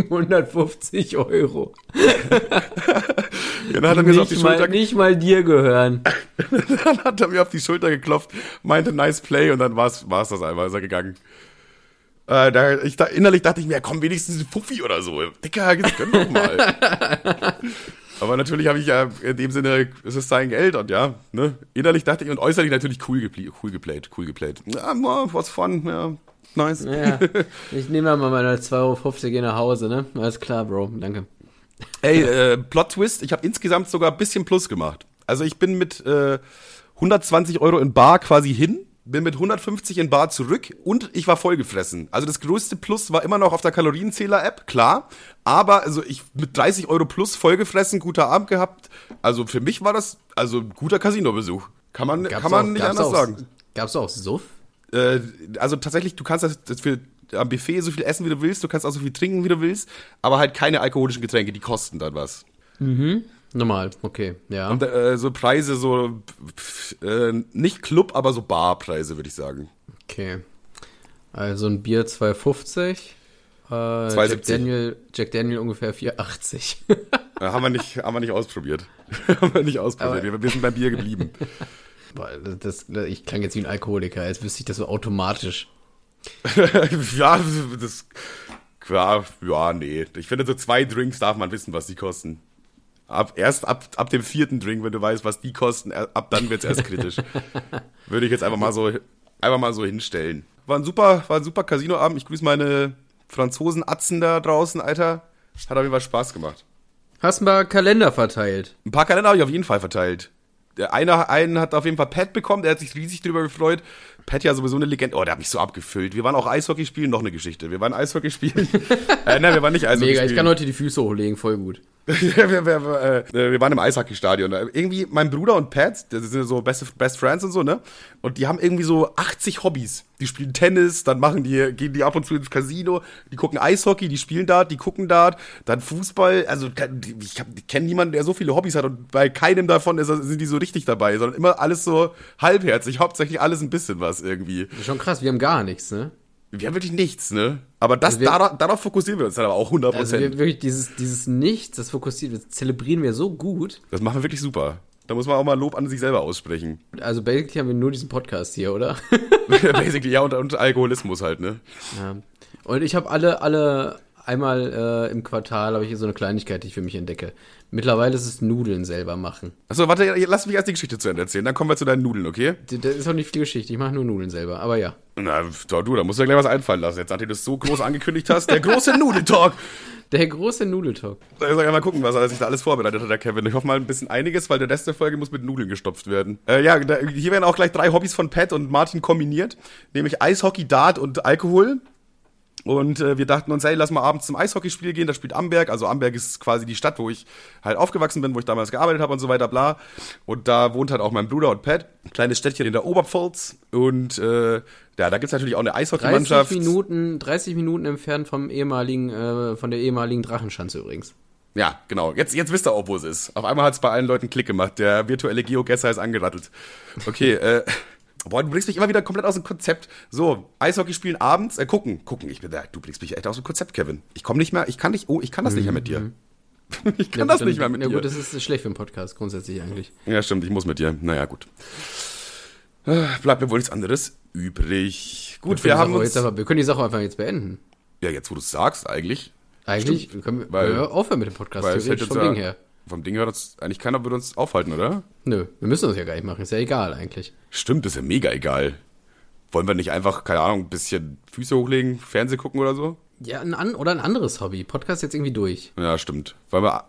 750 Euro. Dann hat er mir so auf die Schulter nicht mal dir gehören. Dann hat er mir auf die Schulter geklopft, meinte, nice play, und dann war's das einfach, ist er gegangen. Innerlich dachte ich mir, komm, wenigstens ein Fuffi oder so. Dicker, das gönn doch mal. Aber natürlich habe ich ja in dem Sinne, es ist sein Geld und ja, ne, innerlich dachte ich und äußerlich natürlich cool geplayt. Ja, was fun, ja, nice. Ja, ich nehme mal meine 2,50 Euro hier nach Hause, ne? Alles klar, Bro, danke. Ey, Plot-Twist, ich habe insgesamt sogar ein bisschen Plus gemacht. Also ich bin mit 120 Euro in Bar quasi hin. Bin mit 150 in Bar zurück und ich war vollgefressen. Also das größte Plus war immer noch auf der Kalorienzähler-App, klar. Aber also ich mit 30 Euro plus vollgefressen, guter Abend gehabt. Also für mich war das also ein guter Casino-Besuch. Kann man nicht anders sagen. Gab's auch Suff? Also tatsächlich, du kannst das für am Buffet so viel essen, wie du willst. Du kannst auch so viel trinken, wie du willst. Aber halt keine alkoholischen Getränke, die kosten dann was. Mhm. Normal, okay, ja. Und so Preise, so nicht Club, aber so Barpreise, würde ich sagen. Okay. Also ein Bier 2,50. 2,70. Jack Daniel ungefähr 4,80. Haben wir nicht ausprobiert. Wir sind beim Bier geblieben. Ich klang jetzt wie ein Alkoholiker, als wüsste ich das so automatisch. Nee. Ich finde, so 2 Drinks darf man wissen, was die kosten. Erst ab dem 4. Drink, wenn du weißt, was die kosten, ab dann wird's erst kritisch. Würde ich jetzt einfach mal so hinstellen. War ein super Casinoabend. Ich grüße meine Franzosen-Atzen da draußen, Alter. Hat auf jeden Fall Spaß gemacht. Hast ein paar Kalender verteilt? Ein paar Kalender habe ich auf jeden Fall verteilt. Einen hat auf jeden Fall Pat bekommen, der hat sich riesig drüber gefreut. Pat ja sowieso eine Legende. Oh, der hat mich so abgefüllt. Wir waren auch Eishockey spielen, noch eine Geschichte. Wir waren Eishockey spielen. Wir waren nicht Eishockey Mega, spielen. Ich kann heute die Füße hochlegen, voll gut. Wir waren im Eishockeystadion. Irgendwie mein Bruder und Pat, das sind so Best Friends und so, ne? Und die haben irgendwie so 80 Hobbys. Die spielen Tennis, dann gehen die ab und zu ins Casino, die gucken Eishockey, die spielen Dart, die gucken Dart, dann Fußball. Also ich kenne niemanden, der so viele Hobbys hat und bei keinem davon sind die so richtig dabei, sondern immer alles so halbherzig, hauptsächlich alles ein bisschen was irgendwie. Das ist schon krass, wir haben gar nichts, ne? Wir haben wirklich nichts, ne? Aber darauf fokussieren wir uns dann aber auch 100%. Also wirklich dieses Nichts, das zelebrieren wir so gut. Das machen wir wirklich super. Da muss man auch mal Lob an sich selber aussprechen. Also basically haben wir nur diesen Podcast hier, oder? Basically, ja, und Alkoholismus halt, ne? Ja. Und ich habe alle einmal im Quartal habe ich hier so eine Kleinigkeit, die ich für mich entdecke. Mittlerweile ist es Nudeln selber machen. Achso, warte, lass mich erst die Geschichte zu Ende erzählen, dann kommen wir zu deinen Nudeln, okay? Das ist auch nicht viel Geschichte, ich mache nur Nudeln selber, aber ja. Na, da musst du ja gleich was einfallen lassen. Jetzt, nachdem du es so groß angekündigt hast, der große Nudeltalk. Der große Nudeltalk. Ich soll ja mal gucken, was er sich da alles vorbereitet hat, der Kevin. Ich hoffe mal ein bisschen einiges, weil der Rest der Folge muss mit Nudeln gestopft werden. Hier werden auch gleich 3 Hobbys von Pat und Martin kombiniert, nämlich Eishockey, Dart und Alkohol. Und wir dachten uns, hey, lass mal abends zum Eishockeyspiel gehen, da spielt Amberg. Also Amberg ist quasi die Stadt, wo ich halt aufgewachsen bin, wo ich damals gearbeitet habe und so weiter, bla. Und da wohnt halt auch mein Bruder und Pat. Ein kleines Städtchen in der Oberpfalz. Und da gibt's natürlich auch eine Eishockeymannschaft. 30 Minuten entfernt von der ehemaligen Drachenschanze übrigens. Ja, genau. Jetzt wisst ihr auch, wo es ist. Auf einmal hat's bei allen Leuten Klick gemacht. Der virtuelle Geogesser ist angerattelt. Okay, boah, du bringst mich immer wieder komplett aus dem Konzept. So, Eishockey spielen abends, gucken. Du bringst mich echt aus dem Konzept, Kevin. Ich komme nicht mehr, ich kann das nicht mehr mit dir. Ich kann das nicht mehr mit dir. Ja gut, das ist schlecht für einen Podcast, grundsätzlich eigentlich. Ja, stimmt, ich muss mit dir. Naja, gut. Bleibt mir wohl nichts anderes übrig. Gut, wir können die Sache einfach jetzt beenden. Ja, jetzt wo du es sagst, eigentlich. Eigentlich können wir aufhören mit dem Podcast. Vom Ding her. Vom Ding her, eigentlich keiner würde uns aufhalten, oder? Nö, wir müssen uns ja gar nicht machen, ist ja egal eigentlich. Stimmt, ist ja mega egal. Wollen wir nicht einfach, keine Ahnung, ein bisschen Füße hochlegen, Fernsehen gucken oder so? Ja, ein anderes Hobby. Podcast jetzt irgendwie durch. Ja, stimmt. Sollen wir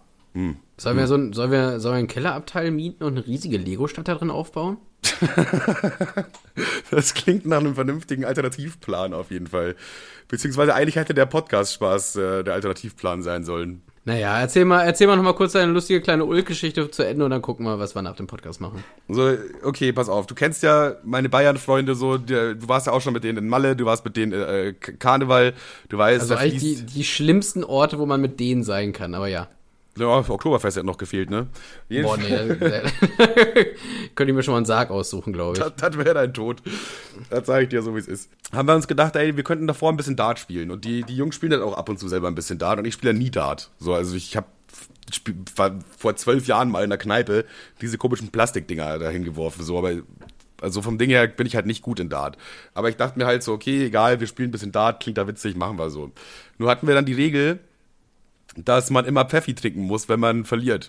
einen Kellerabteil mieten und eine riesige Lego-Stadt da drin aufbauen? Das klingt nach einem vernünftigen Alternativplan auf jeden Fall. Beziehungsweise eigentlich hätte der Podcast-Spaß der Alternativplan sein sollen. Naja, erzähl mal noch mal kurz deine lustige kleine Ulk-Geschichte zu Ende und dann gucken wir, was wir nach dem Podcast machen. So, okay, pass auf. Du kennst ja meine Bayern-Freunde so. Du warst ja auch schon mit denen in Malle, du warst mit denen Karneval. Du weißt, also eigentlich die schlimmsten Orte, wo man mit denen sein kann, aber ja. Ja, Oktoberfest hat noch gefehlt, ne? Boah, nee. Könnte ich mir schon mal einen Sarg aussuchen, glaube ich. Das wäre dein Tod. Das sage ich dir so, wie es ist. Haben wir uns gedacht, ey, wir könnten davor ein bisschen Dart spielen. Und die Jungs spielen dann auch ab und zu selber ein bisschen Dart. Und ich spiele ja nie Dart. So, also war vor 12 Jahren mal in der Kneipe diese komischen Plastikdinger dahin geworfen. So, aber also vom Ding her bin ich halt nicht gut in Dart. Aber ich dachte mir halt so, okay, egal, wir spielen ein bisschen Dart, klingt da witzig, machen wir so. Nur hatten wir dann die Regel, dass man immer Pfeffi trinken muss, wenn man verliert.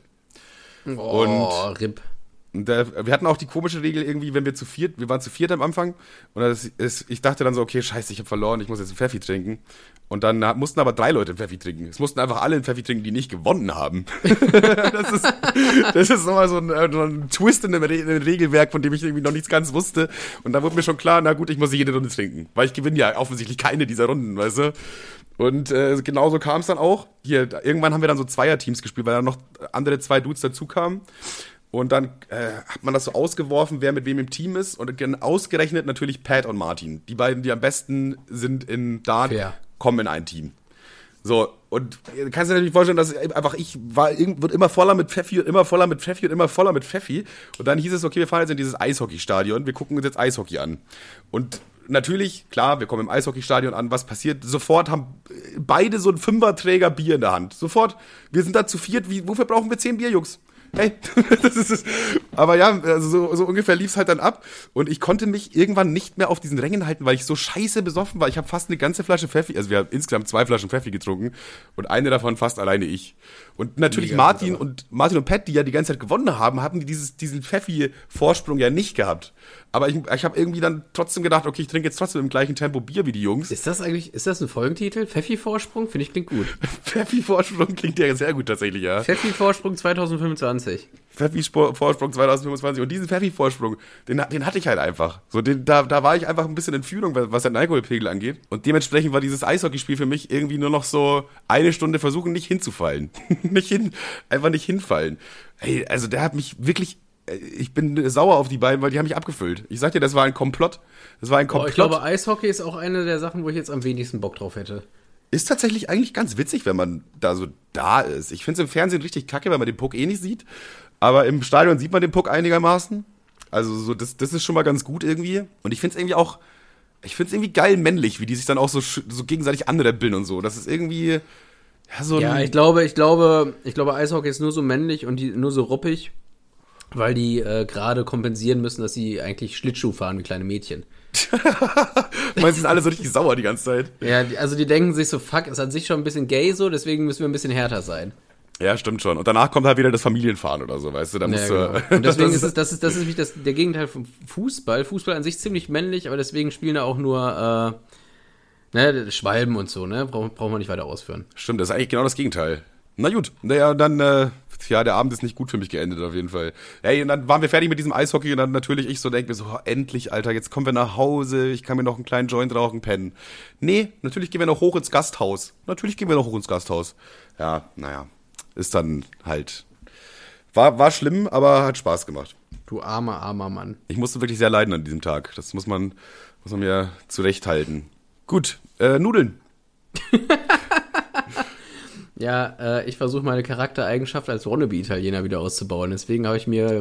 RIP. Und wir hatten auch die komische Regel irgendwie, wir waren zu viert am Anfang und ich dachte dann so, okay, scheiße, ich habe verloren, ich muss jetzt einen Pfeffi trinken. Und dann mussten aber 3 Leute einen Pfeffi trinken. Es mussten einfach alle einen Pfeffi trinken, die nicht gewonnen haben. Das ist nochmal so ein Twist in dem Regelwerk, von dem ich irgendwie noch nichts ganz wusste. Und da wurde mir schon klar, na gut, ich muss jede Runde trinken. Weil ich gewinne ja offensichtlich keine dieser Runden, weißt du? Und genauso kam es dann auch. Irgendwann haben wir dann so Zweierteams gespielt, weil dann noch andere 2 Dudes dazu kamen. Und dann hat man das so ausgeworfen, wer mit wem im Team ist. Und ausgerechnet natürlich Pat und Martin. Die beiden, die am besten sind in Dart, kommen in ein Team. So, und du kannst dir natürlich vorstellen, dass wird immer voller mit Pfeffi und immer voller mit Pfeffi und immer voller mit Pfeffi. Und dann hieß es, okay, wir fahren jetzt in dieses Eishockeystadion, wir gucken uns jetzt Eishockey an. Und natürlich, klar, wir kommen im Eishockeystadion an, was passiert? Sofort haben beide so einen 5er-Träger Bier in der Hand. Sofort, wir sind da zu viert, wofür brauchen wir 10 Bier, Jungs? Hey, das ist es. Aber ja, also so ungefähr lief's halt dann ab. Und ich konnte mich irgendwann nicht mehr auf diesen Rängen halten, weil ich so scheiße besoffen war. Ich habe fast eine ganze Flasche Pfeffi, also wir haben insgesamt 2 Flaschen Pfeffi getrunken und eine davon fast alleine ich. Und natürlich Martin und Pat, die ja die ganze Zeit gewonnen haben, hatten diesen Pfeffi-Vorsprung ja nicht gehabt. Aber ich habe irgendwie dann trotzdem gedacht, okay, ich trinke jetzt trotzdem im gleichen Tempo Bier wie die Jungs. Ist das ein Folgentitel? Pfeffi-Vorsprung? Finde ich, klingt gut. Pfeffi-Vorsprung klingt ja sehr gut tatsächlich, ja. Pfeffi-Vorsprung 2025. Pfeffi-Vorsprung 2025. Und diesen Pfeffi-Vorsprung, den hatte ich halt einfach. So, da war ich einfach ein bisschen in Führung, was den Alkoholpegel angeht. Und dementsprechend war dieses Eishockeyspiel für mich irgendwie nur noch so eine Stunde versuchen, nicht hinzufallen. Einfach nicht hinfallen. Ey, also der hat mich wirklich... Ich bin sauer auf die beiden, weil die haben mich abgefüllt. Ich sag dir, das war ein Komplott. Ich glaube, Eishockey ist auch eine der Sachen, wo ich jetzt am wenigsten Bock drauf hätte. Ist tatsächlich eigentlich ganz witzig, wenn man da ist. Ich finde es im Fernsehen richtig kacke, weil man den Puck eh nicht sieht. Aber im Stadion sieht man den Puck einigermaßen. Also so das ist schon mal ganz gut irgendwie. Und ich finde es irgendwie geil männlich, wie die sich dann auch so gegenseitig anrempeln und so. Das ist irgendwie ich glaube, Eishockey ist nur so männlich und nur so ruppig, weil die gerade kompensieren müssen, dass sie eigentlich Schlittschuh fahren wie kleine Mädchen. Meinst du, sind alle so richtig sauer die ganze Zeit? Ja, also die denken sich so, fuck, ist an sich schon ein bisschen gay so, deswegen müssen wir ein bisschen härter sein. Ja, stimmt schon. Und danach kommt halt wieder das Familienfahren oder so, weißt du? Da musst genau. Und deswegen ist das der Gegenteil vom Fußball. Fußball an sich ziemlich männlich, aber deswegen spielen da auch nur Schwalben und so, ne? Brauchen wir nicht weiter ausführen. Stimmt, das ist eigentlich genau das Gegenteil. Na gut, naja, dann, der Abend ist nicht gut für mich geendet auf jeden Fall. Ey, und dann waren wir fertig mit diesem Eishockey und dann natürlich ich so denke mir so, endlich, Alter, jetzt kommen wir nach Hause, ich kann mir noch einen kleinen Joint rauchen, pennen. Nee, natürlich gehen wir noch hoch ins Gasthaus. Ja, naja, ist dann halt, war schlimm, aber hat Spaß gemacht. Du armer Mann. Ich musste wirklich sehr leiden an diesem Tag, das muss man mir zurechthalten. Gut, Nudeln. Ja, ich versuche meine Charaktereigenschaft als Wannabe-Italiener wieder auszubauen. Deswegen habe ich mir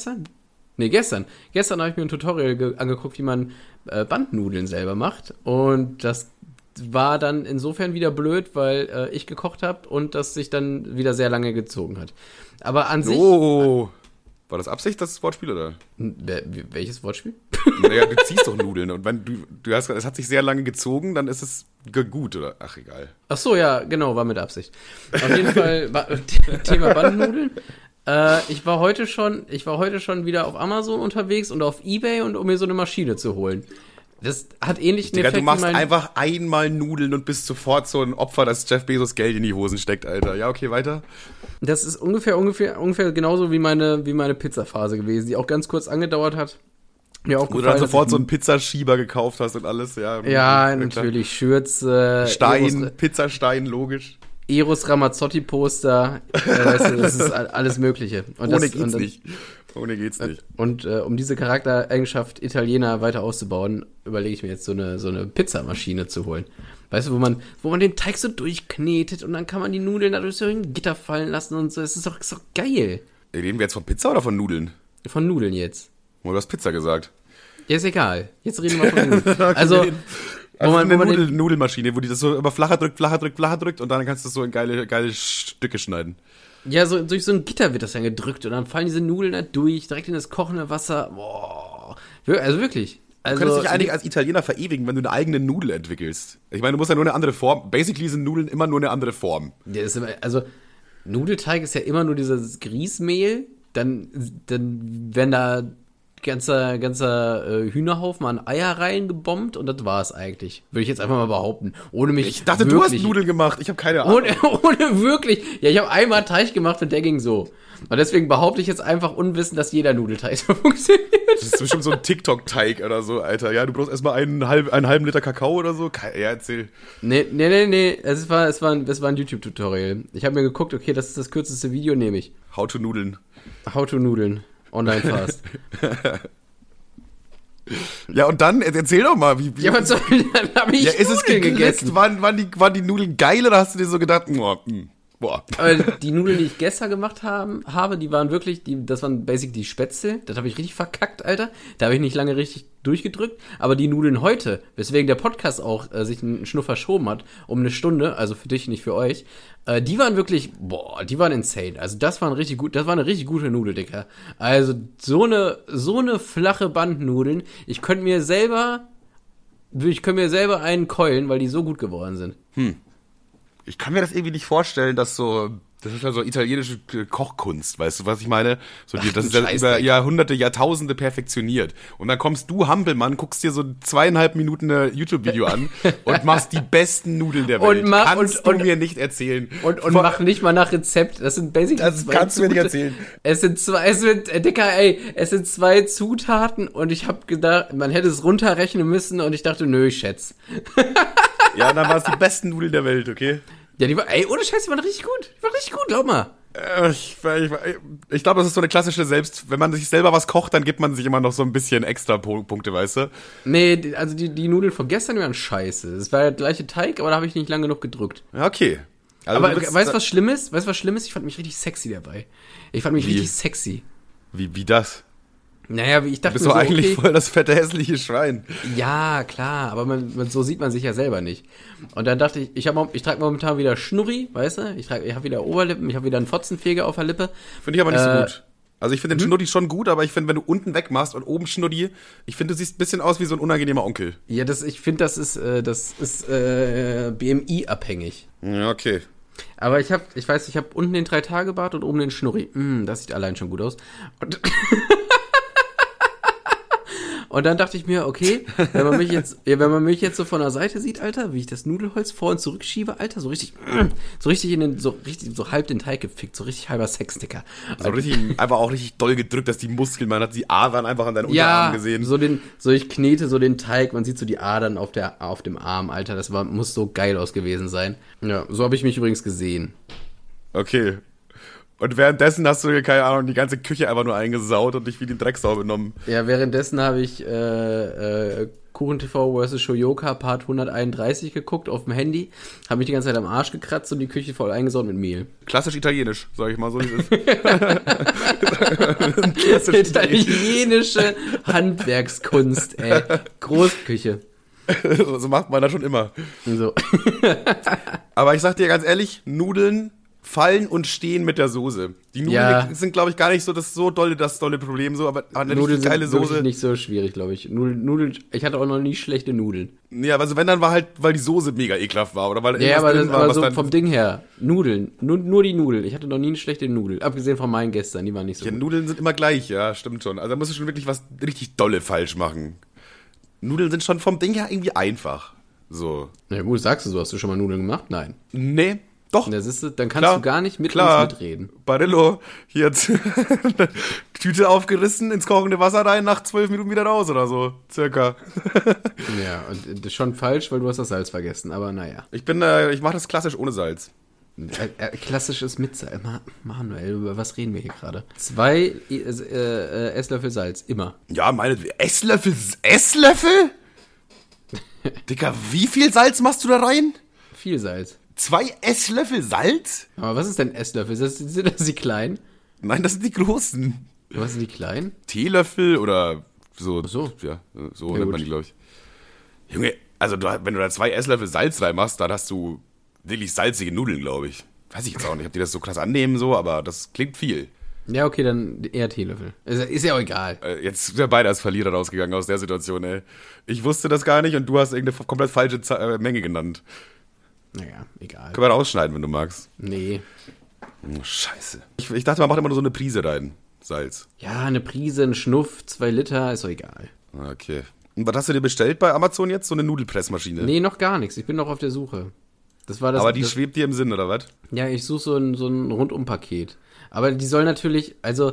gestern habe ich mir ein Tutorial angeguckt, wie man Bandnudeln selber macht. Und das war dann insofern wieder blöd, weil ich gekocht habe und das sich dann wieder sehr lange gezogen hat. Aber an sich... Oh, war das Absicht, das Wortspiel, oder? Welches Wortspiel? Naja, du ziehst doch Nudeln und wenn du hast gesagt, es hat sich sehr lange gezogen, dann ist es gut, oder? Ach, egal. Ach so, ja, genau, war mit Absicht. Auf jeden Fall, Thema Bandnudeln. Ich war heute schon wieder auf Amazon unterwegs und auf eBay, um mir so eine Maschine zu holen. Das hat ähnlichen Digga, Effekt. Du machst einfach einmal Nudeln und bist sofort so ein Opfer, dass Jeff Bezos Geld in die Hosen steckt, Alter. Ja, okay, weiter. Das ist ungefähr genauso wie meine Pizzaphase gewesen, die auch ganz kurz angedauert hat. Mir wo du dann sofort so einen Pizzaschieber gekauft hast und alles, ja. Ja, natürlich, Schürze. Pizzastein, logisch. Eros Ramazzotti-Poster, das ist alles Mögliche. Und Ohne geht's nicht. Und um diese Charaktereigenschaft Italiener weiter auszubauen, überlege ich mir jetzt so eine Pizzamaschine zu holen. Weißt du, wo man den Teig so durchknetet und dann kann man die Nudeln dadurch so in ein Gitter fallen lassen und so. Das ist doch geil. Reden wir jetzt von Pizza oder von Nudeln? Von Nudeln jetzt. Du hast Pizza gesagt. Ja, ist egal. Jetzt reden wir von Nudeln. Also eine Nudelmaschine, wo die das so immer flacher drückt und dann kannst du das so in geile Stücke schneiden. Ja, so durch so ein Gitter wird das dann gedrückt und dann fallen diese Nudeln da durch, direkt in das kochende Wasser. Boah. Also wirklich. Du könntest dich eigentlich als Italiener verewigen, wenn du eine eigene Nudel entwickelst. Ich meine, du musst ja nur eine andere Form. Basically sind Nudeln immer nur eine andere Form. Ja, Nudelteig ist ja immer nur dieses Grießmehl. Dann werden da ganzer Hühnerhaufen an Eier reingebombt und das war's eigentlich. Würde ich jetzt einfach mal behaupten. Ohne mich. Ich dachte, du hast Nudeln gemacht. Ich habe keine Ahnung. Ohne wirklich. Ja, ich habe einmal Teig gemacht und der ging so. Und deswegen behaupte ich jetzt einfach unwissend, dass jeder Nudelteig so funktioniert. Das ist bestimmt so ein TikTok-Teig oder so, Alter. Ja, du brauchst erstmal einen halben Liter Kakao oder so. Ja, erzähl. Nee. Es war ein YouTube-Tutorial. Ich habe mir geguckt, okay, das ist das kürzeste Video, nehme ich. How to Nudeln. Online fast. Ja, und dann, erzähl doch mal, wie ja, was soll dann habe ich ist es gegessen? Waren die Nudeln geil oder hast du dir so gedacht, boah. Die Nudeln, die ich gestern gemacht habe, die waren wirklich, das waren basic die Spätzle. Das habe ich richtig verkackt, Alter. Da habe ich nicht lange richtig durchgedrückt. Aber die Nudeln heute, weswegen der Podcast auch sich einen Schnuff verschoben hat, um eine Stunde, also für dich, nicht für euch, die waren wirklich, die waren insane. Also das war eine richtig gute Nudel, Dicker. Also so eine flache Bandnudeln, ich könnte mir selber einen keulen, weil die so gut geworden sind. Ich kann mir das irgendwie nicht vorstellen, das ist ja so italienische Kochkunst, weißt du, was ich meine? Das ist ja über Jahrhunderte, Jahrtausende perfektioniert. Und dann kommst du, Hampelmann, guckst dir so 2,5 Minuten ein YouTube-Video an und machst die besten Nudeln der Welt. Kannst du mir nicht erzählen. Und mach nicht mal nach Rezept. Das sind basically das kannst du mir nicht erzählen. Es sind zwei Zutaten und ich habe gedacht, man hätte es runterrechnen müssen und ich dachte, nö, ich schätze. Ja, dann war es die besten Nudeln der Welt, okay? Ja, ohne Scheiß, die waren richtig gut. Glaub mal. Ich glaube, das ist so eine klassische wenn man sich selber was kocht, dann gibt man sich immer noch so ein bisschen extra Punkte, weißt du? Nee, also die Nudeln von gestern waren scheiße. Es war der gleiche Teig, aber da habe ich nicht lange genug gedrückt. Okay. Also aber weißt du, was schlimm ist? Ich fand mich richtig sexy dabei. Richtig sexy. Wie das? Naja, wie ich dachte, du bist doch eigentlich voll das fette, hässliche Schwein. Ja, klar, aber so sieht man sich ja selber nicht. Und dann dachte ich, ich trage momentan wieder Schnurri, weißt du? Ich habe wieder Oberlippen, ich habe wieder einen Fotzenfeger auf der Lippe. Finde ich aber nicht so gut. Also ich finde den Schnuddi schon gut, aber ich finde, wenn du unten wegmachst und oben Schnuddi, ich finde, du siehst ein bisschen aus wie so ein unangenehmer Onkel. Ja, ich finde, das ist BMI-abhängig. Ja, okay. Aber ich habe unten den 3-Tage-Bart und oben den Schnurri. Das sieht allein schon gut aus. Und dann dachte ich mir, okay, wenn man mich jetzt so von der Seite sieht, Alter, wie ich das Nudelholz vor und zurück schiebe, Alter, so richtig so halb den Teig gefickt, so richtig halber Sexsticker. So richtig, einfach auch richtig doll gedrückt, dass die Muskeln, man hat die Adern einfach an deinen Unterarmen gesehen. So ich knete so den Teig, man sieht so die Adern auf dem Arm, Alter, muss so geil aus gewesen sein. Ja, so habe ich mich übrigens gesehen. Okay. Und währenddessen hast du, keine Ahnung, die ganze Küche einfach nur eingesaut und dich wie die Drecksau benommen. Ja, währenddessen habe ich KuchenTV vs. Shoyoka Part 131 geguckt auf dem Handy, habe mich die ganze Zeit am Arsch gekratzt und die Küche voll eingesaut mit Mehl. Klassisch italienisch, sag ich mal so. Italienische Handwerkskunst, ey. Großküche. So macht man das schon immer. So. Aber ich sag dir ganz ehrlich, Nudeln fallen und stehen mit der Soße. Die Nudeln sind, glaube ich, gar nicht so das dolle Problem, so, aber eine Nudeln richtig geile sind Soße. Nicht so schwierig, glaube ich. Nudeln, ich hatte auch noch nie schlechte Nudeln. Ja, also wenn, dann war halt, weil die Soße mega ekelhaft war, oder weil irgendwas drin war, was so dann vom Ding her. Nudeln. Nur die Nudeln. Ich hatte noch nie eine schlechte Nudel. Abgesehen von meinen gestern, die waren nicht so gut. gut. Nudeln sind immer gleich, ja, stimmt schon. Also da musst du schon wirklich was richtig dolle falsch machen. Nudeln sind schon vom Ding her irgendwie einfach. So. Na gut, sagst du so, hast du schon mal Nudeln gemacht? Nein. Nee. Doch. Dann kannst du gar nicht mit uns mitreden. Barillo, hier jetzt Tüte aufgerissen, ins kochende Wasser rein, nach 12 Minuten wieder raus oder so, circa. Ja, und das ist schon falsch, weil du hast das Salz vergessen, aber naja. Ich mache das klassisch ohne Salz. Klassisch ist mit Salz. Manuel, über was reden wir hier gerade? 2 Esslöffel Salz, immer. Ja, Esslöffel? Dicker, wie viel Salz machst du da rein? Viel Salz. 2 Esslöffel Salz? Aber was ist denn Esslöffel? Sind das die kleinen? Nein, das sind die großen. Was sind die kleinen? Teelöffel oder so. Ach so. Ja, so nennt man die, glaube ich. Junge, also wenn du da 2 Esslöffel Salz reinmachst, dann hast du wirklich salzige Nudeln, glaube ich. Weiß ich jetzt auch nicht, ob die das so krass annehmen, so, aber das klingt viel. Ja, okay, dann eher Teelöffel. Ist ja auch egal. Jetzt sind wir beide als Verlierer rausgegangen aus der Situation, ey. Ich wusste das gar nicht und du hast irgendeine komplett falsche Menge genannt. Naja, egal. Können wir rausschneiden, wenn du magst. Nee. Oh, scheiße. Ich dachte, man macht immer nur so eine Prise rein. Salz. Ja, eine Prise, ein Schnuff, 2 Liter, ist doch egal. Okay. Und was hast du dir bestellt bei Amazon jetzt? So eine Nudelpressmaschine? Nee, noch gar nichts. Ich bin noch auf der Suche. Aber die schwebt dir im Sinn, oder was? Ja, ich suche so ein Rundumpaket. Aber die soll natürlich,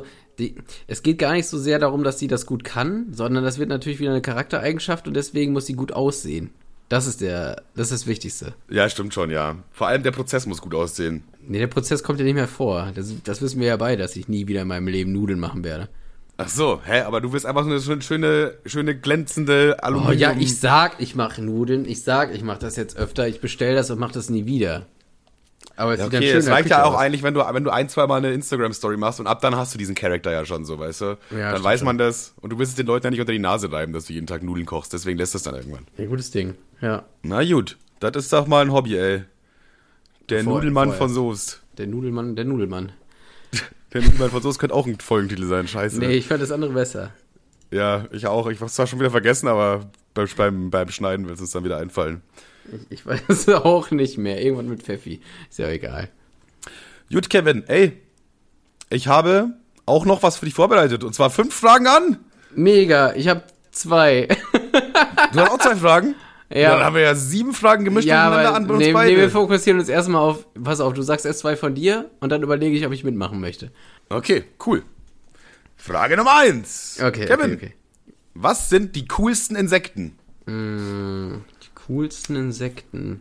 es geht gar nicht so sehr darum, dass sie das gut kann, sondern das wird natürlich wieder eine Charaktereigenschaft und deswegen muss sie gut aussehen. Das ist das Wichtigste. Ja, stimmt schon, ja. Vor allem der Prozess muss gut aussehen. Nee, der Prozess kommt ja nicht mehr vor. Das wissen wir ja beide, dass ich nie wieder in meinem Leben Nudeln machen werde. Ach so, aber du willst einfach so eine schöne glänzende Aluminium... Oh ja, ich sag, ich mache Nudeln. Ich sag, ich mache das jetzt öfter. Ich bestelle das und mache das nie wieder. Aber es sieht dann schön. Es reicht ja auch eigentlich, wenn du 1-2 Mal eine Instagram-Story machst und ab dann hast du diesen Charakter ja schon so, weißt du? Ja, dann weiß man das und du willst es den Leuten ja nicht unter die Nase reiben, dass du jeden Tag Nudeln kochst, deswegen lässt das dann irgendwann. Ein gutes Ding, ja. Na gut, das ist doch mal ein Hobby, ey. Der Nudelmann von Soest. Der Nudelmann. Der Nudelmann von Soest könnte auch ein Folgentitel sein, scheiße. Nee, ich fand das andere besser. Ja, ich auch. Ich hab's zwar schon wieder vergessen, aber beim Schneiden wird es uns dann wieder einfallen. Ich weiß es auch nicht mehr. Irgendwann mit Pfeffi. Ist ja egal. Gut, Kevin, ey. Ich habe auch noch was für dich vorbereitet. Und zwar 5 Fragen an. Mega, ich habe 2. Du hast auch 2 Fragen? Ja. Dann haben wir ja 7 Fragen gemischt miteinander an bei uns beide. Nee, wir fokussieren uns erstmal auf, pass auf, du sagst erst 2 von dir und dann überlege ich, ob ich mitmachen möchte. Okay, cool. Frage Nummer 1. Okay, Kevin, okay. Was sind die coolsten Insekten? Die coolsten Insekten?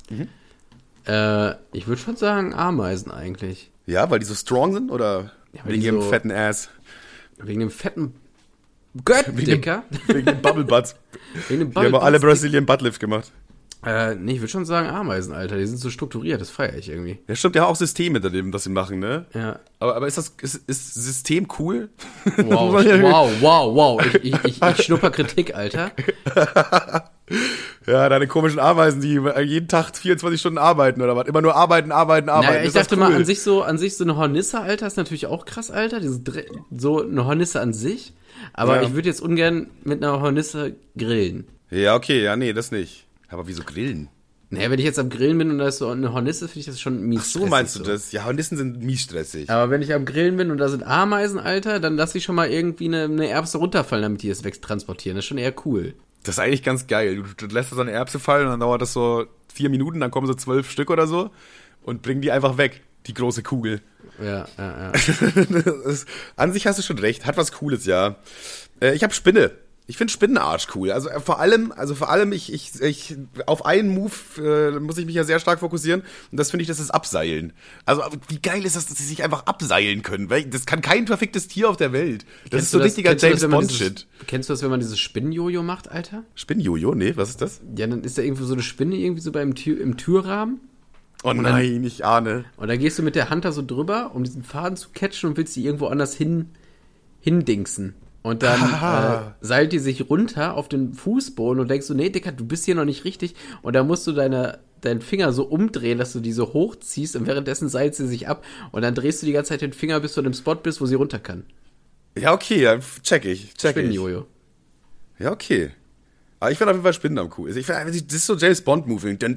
Ich würde schon sagen Ameisen eigentlich. Ja, weil die so strong sind oder wegen ihrem fetten Ass? Wegen dem fetten Gött, Dicker. Wegen dem Bubble Butts. Die haben alle Brazilian Buttlift gemacht. Nee, ich würde schon sagen Ameisen, Alter. Die sind so strukturiert, das feiere ich irgendwie. Ja, stimmt, ja auch System hinter dem, das sie machen, ne? Ja. Aber ist System cool? Wow. Ich schnupper Kritik, Alter. Ja, deine komischen Ameisen, die jeden Tag 24 Stunden arbeiten oder was? Immer nur arbeiten. Naja, ich dachte mal, an sich so eine Hornisse, Alter, ist natürlich auch krass, Alter. So eine Hornisse an sich. Aber ich würde jetzt ungern mit einer Hornisse grillen. Ja, okay, ja, nee, das nicht. Aber wieso grillen? Naja, wenn ich jetzt am Grillen bin und da ist so eine Hornisse, finde ich das schon mies stressig. Ach so, meinst du das? Ja, Hornissen sind mies stressig. Aber wenn ich am Grillen bin und da sind Ameisen, Alter, dann lasse ich schon mal irgendwie eine Erbse runterfallen, damit die es wegtransportieren. Das ist schon eher cool. Das ist eigentlich ganz geil. Du lässt so eine Erbse fallen und dann dauert das so 4 Minuten, dann kommen so 12 Stück oder so und bringen die einfach weg, die große Kugel. Ja. An sich hast du schon recht, hat was Cooles, ja. Ich habe Spinne. Ich finde Spinnenarsch cool. Also vor allem, ich auf einen Move muss ich mich ja sehr stark fokussieren. Und das finde ich, das ist Abseilen. Also wie geil ist das, dass sie sich einfach abseilen können? Weil das kann kein verficktes Tier auf der Welt. Das ist so richtiger James Bond-Shit. Kennst du das, wenn man dieses Spinnenjojo macht, Alter? Spinnenjojo? Nee, was ist das? Ja, dann ist da irgendwo so eine Spinne irgendwie so im Türrahmen. Oh nein, ich ahne. Und dann gehst du mit der Hand da so drüber, um diesen Faden zu catchen und willst die irgendwo anders hindingsen. Und dann seilt die sich runter auf den Fußboden und denkst so, nee, Dicker, du bist hier noch nicht richtig. Und dann musst du deinen Finger so umdrehen, dass du die so hochziehst und währenddessen seilt sie sich ab. Und dann drehst du die ganze Zeit den Finger, bis du an dem Spot bist, wo sie runter kann. Ja, okay, ja, check ich. Spinnenjojo. Ja, okay. Aber ich finde auf jeden Fall Spinnen am cool. Ich finde, das ist so James Bond-Moving. Dann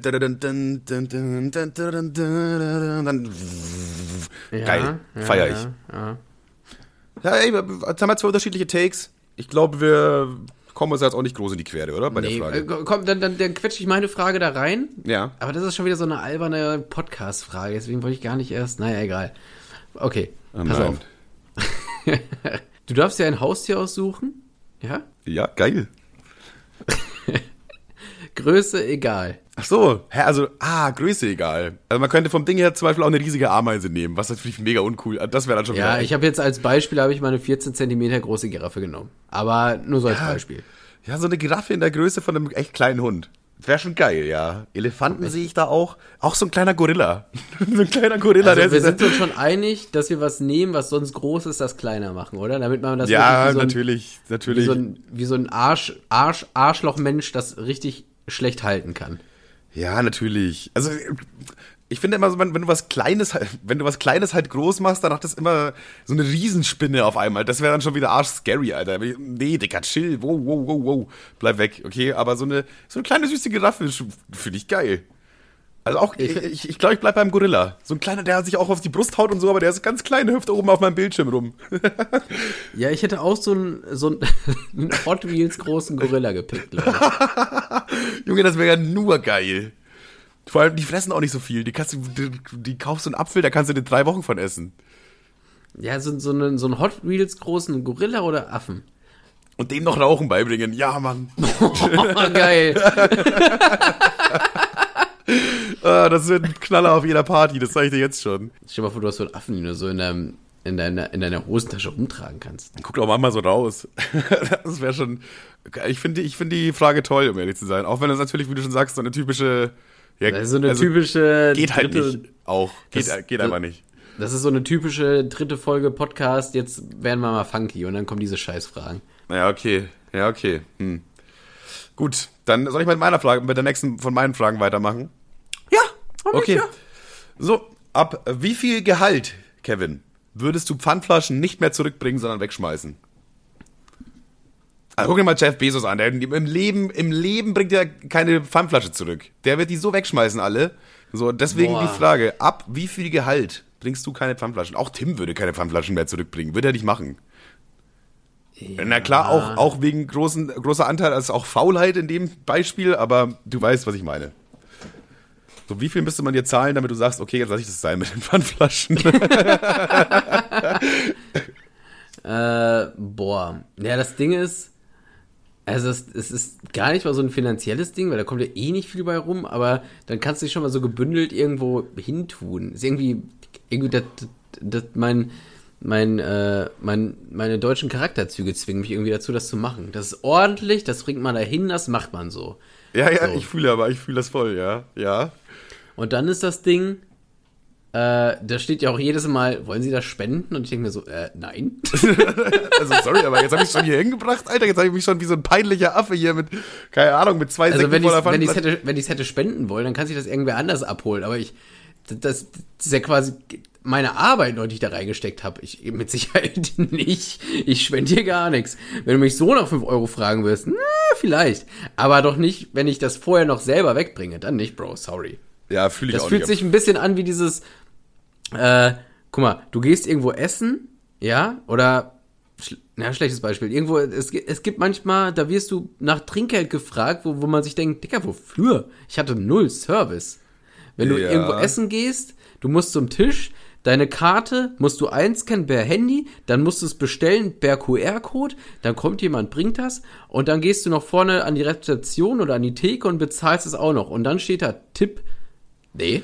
geil, feier ich. Ja, ey, jetzt haben wir 2 unterschiedliche Takes. Ich glaube, wir kommen uns jetzt auch nicht groß in die Quere, oder? Bei der Frage. Komm, dann quetsche ich meine Frage da rein. Ja. Aber das ist schon wieder so eine alberne Podcast-Frage. Deswegen wollte ich gar nicht erst. Naja, egal. Okay, pass auf. Du darfst dir ein Haustier aussuchen. Ja? Ja, geil. Größe egal. Ach so, Größe egal. Also man könnte vom Ding her zum Beispiel auch eine riesige Ameise nehmen, was natürlich mega uncool. Das wäre dann schon wieder. Ja, ich habe jetzt als Beispiel mal eine 14 Zentimeter große Giraffe genommen. Aber nur so als Beispiel. Ja, so eine Giraffe in der Größe von einem echt kleinen Hund. Wäre schon geil, ja. Elefanten sehe ich da auch. Auch so ein kleiner Gorilla. So ein kleiner Gorilla. Also wir sind uns schon einig, dass wir was nehmen, was sonst groß ist, das kleiner machen, oder? Damit man das natürlich. Wie so ein Arschlochmensch das richtig schlecht halten kann. Ja, natürlich. Also ich finde immer so, wenn du was Kleines halt groß machst, dann hat das immer so eine Riesenspinne auf einmal. Das wäre dann schon wieder arsch-scary, Alter. Nee, Digga, chill. Wow. Bleib weg, okay? Aber so eine kleine süße Giraffe finde ich geil. Also auch, ich glaube, ich bleib beim Gorilla. So ein kleiner, der sich auch auf die Brust haut und so, aber der ist ganz klein, hüpft oben auf meinem Bildschirm rum. Ja, ich hätte auch so einen Hot Wheels großen Gorilla gepickt, Leute. Junge, das wäre ja nur geil. Vor allem, die fressen auch nicht so viel. Die kaufst du einen Apfel, da kannst du den 3 Wochen von essen. Ja, so einen Hot Wheels großen Gorilla oder Affen. Und dem noch Rauchen beibringen. Ja, Mann. Geil. Das wird ein Knaller auf jeder Party, das sage ich dir jetzt schon. Stell dir mal vor, du hast so einen Affen, den du so in deiner Hosentasche rumtragen kannst. Guck doch mal so raus. Das wäre schon. Ich finde die Frage toll, um ehrlich zu sein. Auch wenn das natürlich, wie du schon sagst, so eine typische. Ja, das ist so eine typische. Geht halt nicht. Auch. Geht einfach nicht. Das ist so eine typische 3. Folge Podcast. Jetzt werden wir mal funky und dann kommen diese Scheißfragen. Ja, okay. Gut, dann soll ich mit der nächsten von meinen Fragen weitermachen? Ja, okay. Ja. So, ab wie viel Gehalt, Kevin, würdest du Pfandflaschen nicht mehr zurückbringen, sondern wegschmeißen? Also, guck dir mal Jeff Bezos an. Der im Leben bringt er keine Pfandflasche zurück. Der wird die so wegschmeißen, alle. So, deswegen die Frage, ab wie viel Gehalt bringst du keine Pfandflaschen? Auch Tim würde keine Pfandflaschen mehr zurückbringen. Würde er nicht machen. Ja. Na klar, auch wegen großer Anteil, also auch Faulheit in dem Beispiel, aber du weißt, was ich meine. So, wie viel müsste man dir zahlen, damit du sagst, okay, jetzt lass ich das sein mit den Pfandflaschen? Ja, das Ding ist, also es ist gar nicht mal so ein finanzielles Ding, weil da kommt ja eh nicht viel bei rum, aber dann kannst du dich schon mal so gebündelt irgendwo hintun. Ist irgendwie meine deutschen Charakterzüge zwingen mich irgendwie dazu, das zu machen. Das ist ordentlich, das bringt man dahin, das macht man so. Ja, so. Ich fühle das voll, ja. Und dann ist das Ding, Da steht ja auch jedes Mal, wollen Sie das spenden? Und ich denke mir so, nein. Also sorry, aber jetzt habe ich es schon hier hingebracht, Alter. Jetzt habe ich mich schon wie so ein peinlicher Affe hier mit, keine Ahnung, mit 2 Säcken voller Pfand. Wenn ich es hätte spenden wollen, dann kann sich das irgendwer anders abholen. Aber das ist ja quasi meine Arbeit, die ich da reingesteckt habe. Ich mit Sicherheit nicht. Ich spende hier gar nichts. Wenn du mich so nach 5 Euro fragen wirst, na, vielleicht. Aber doch nicht, wenn ich das vorher noch selber wegbringe. Dann nicht, Bro, sorry. Ja, fühle ich das auch nicht. Das fühlt sich ein bisschen an wie dieses, guck mal, du gehst irgendwo essen, ja, oder, schlechtes Beispiel, irgendwo, es gibt manchmal, da wirst du nach Trinkgeld gefragt, wo man sich denkt, Digga, wofür? Ich hatte 0 Service. Wenn du irgendwo essen gehst, du musst zum Tisch, deine Karte musst du einscannen per Handy, dann musst du es bestellen per QR-Code, dann kommt jemand, bringt das und dann gehst du noch vorne an die Rezeption oder an die Theke und bezahlst es auch noch. Und dann steht da Tipp, nee,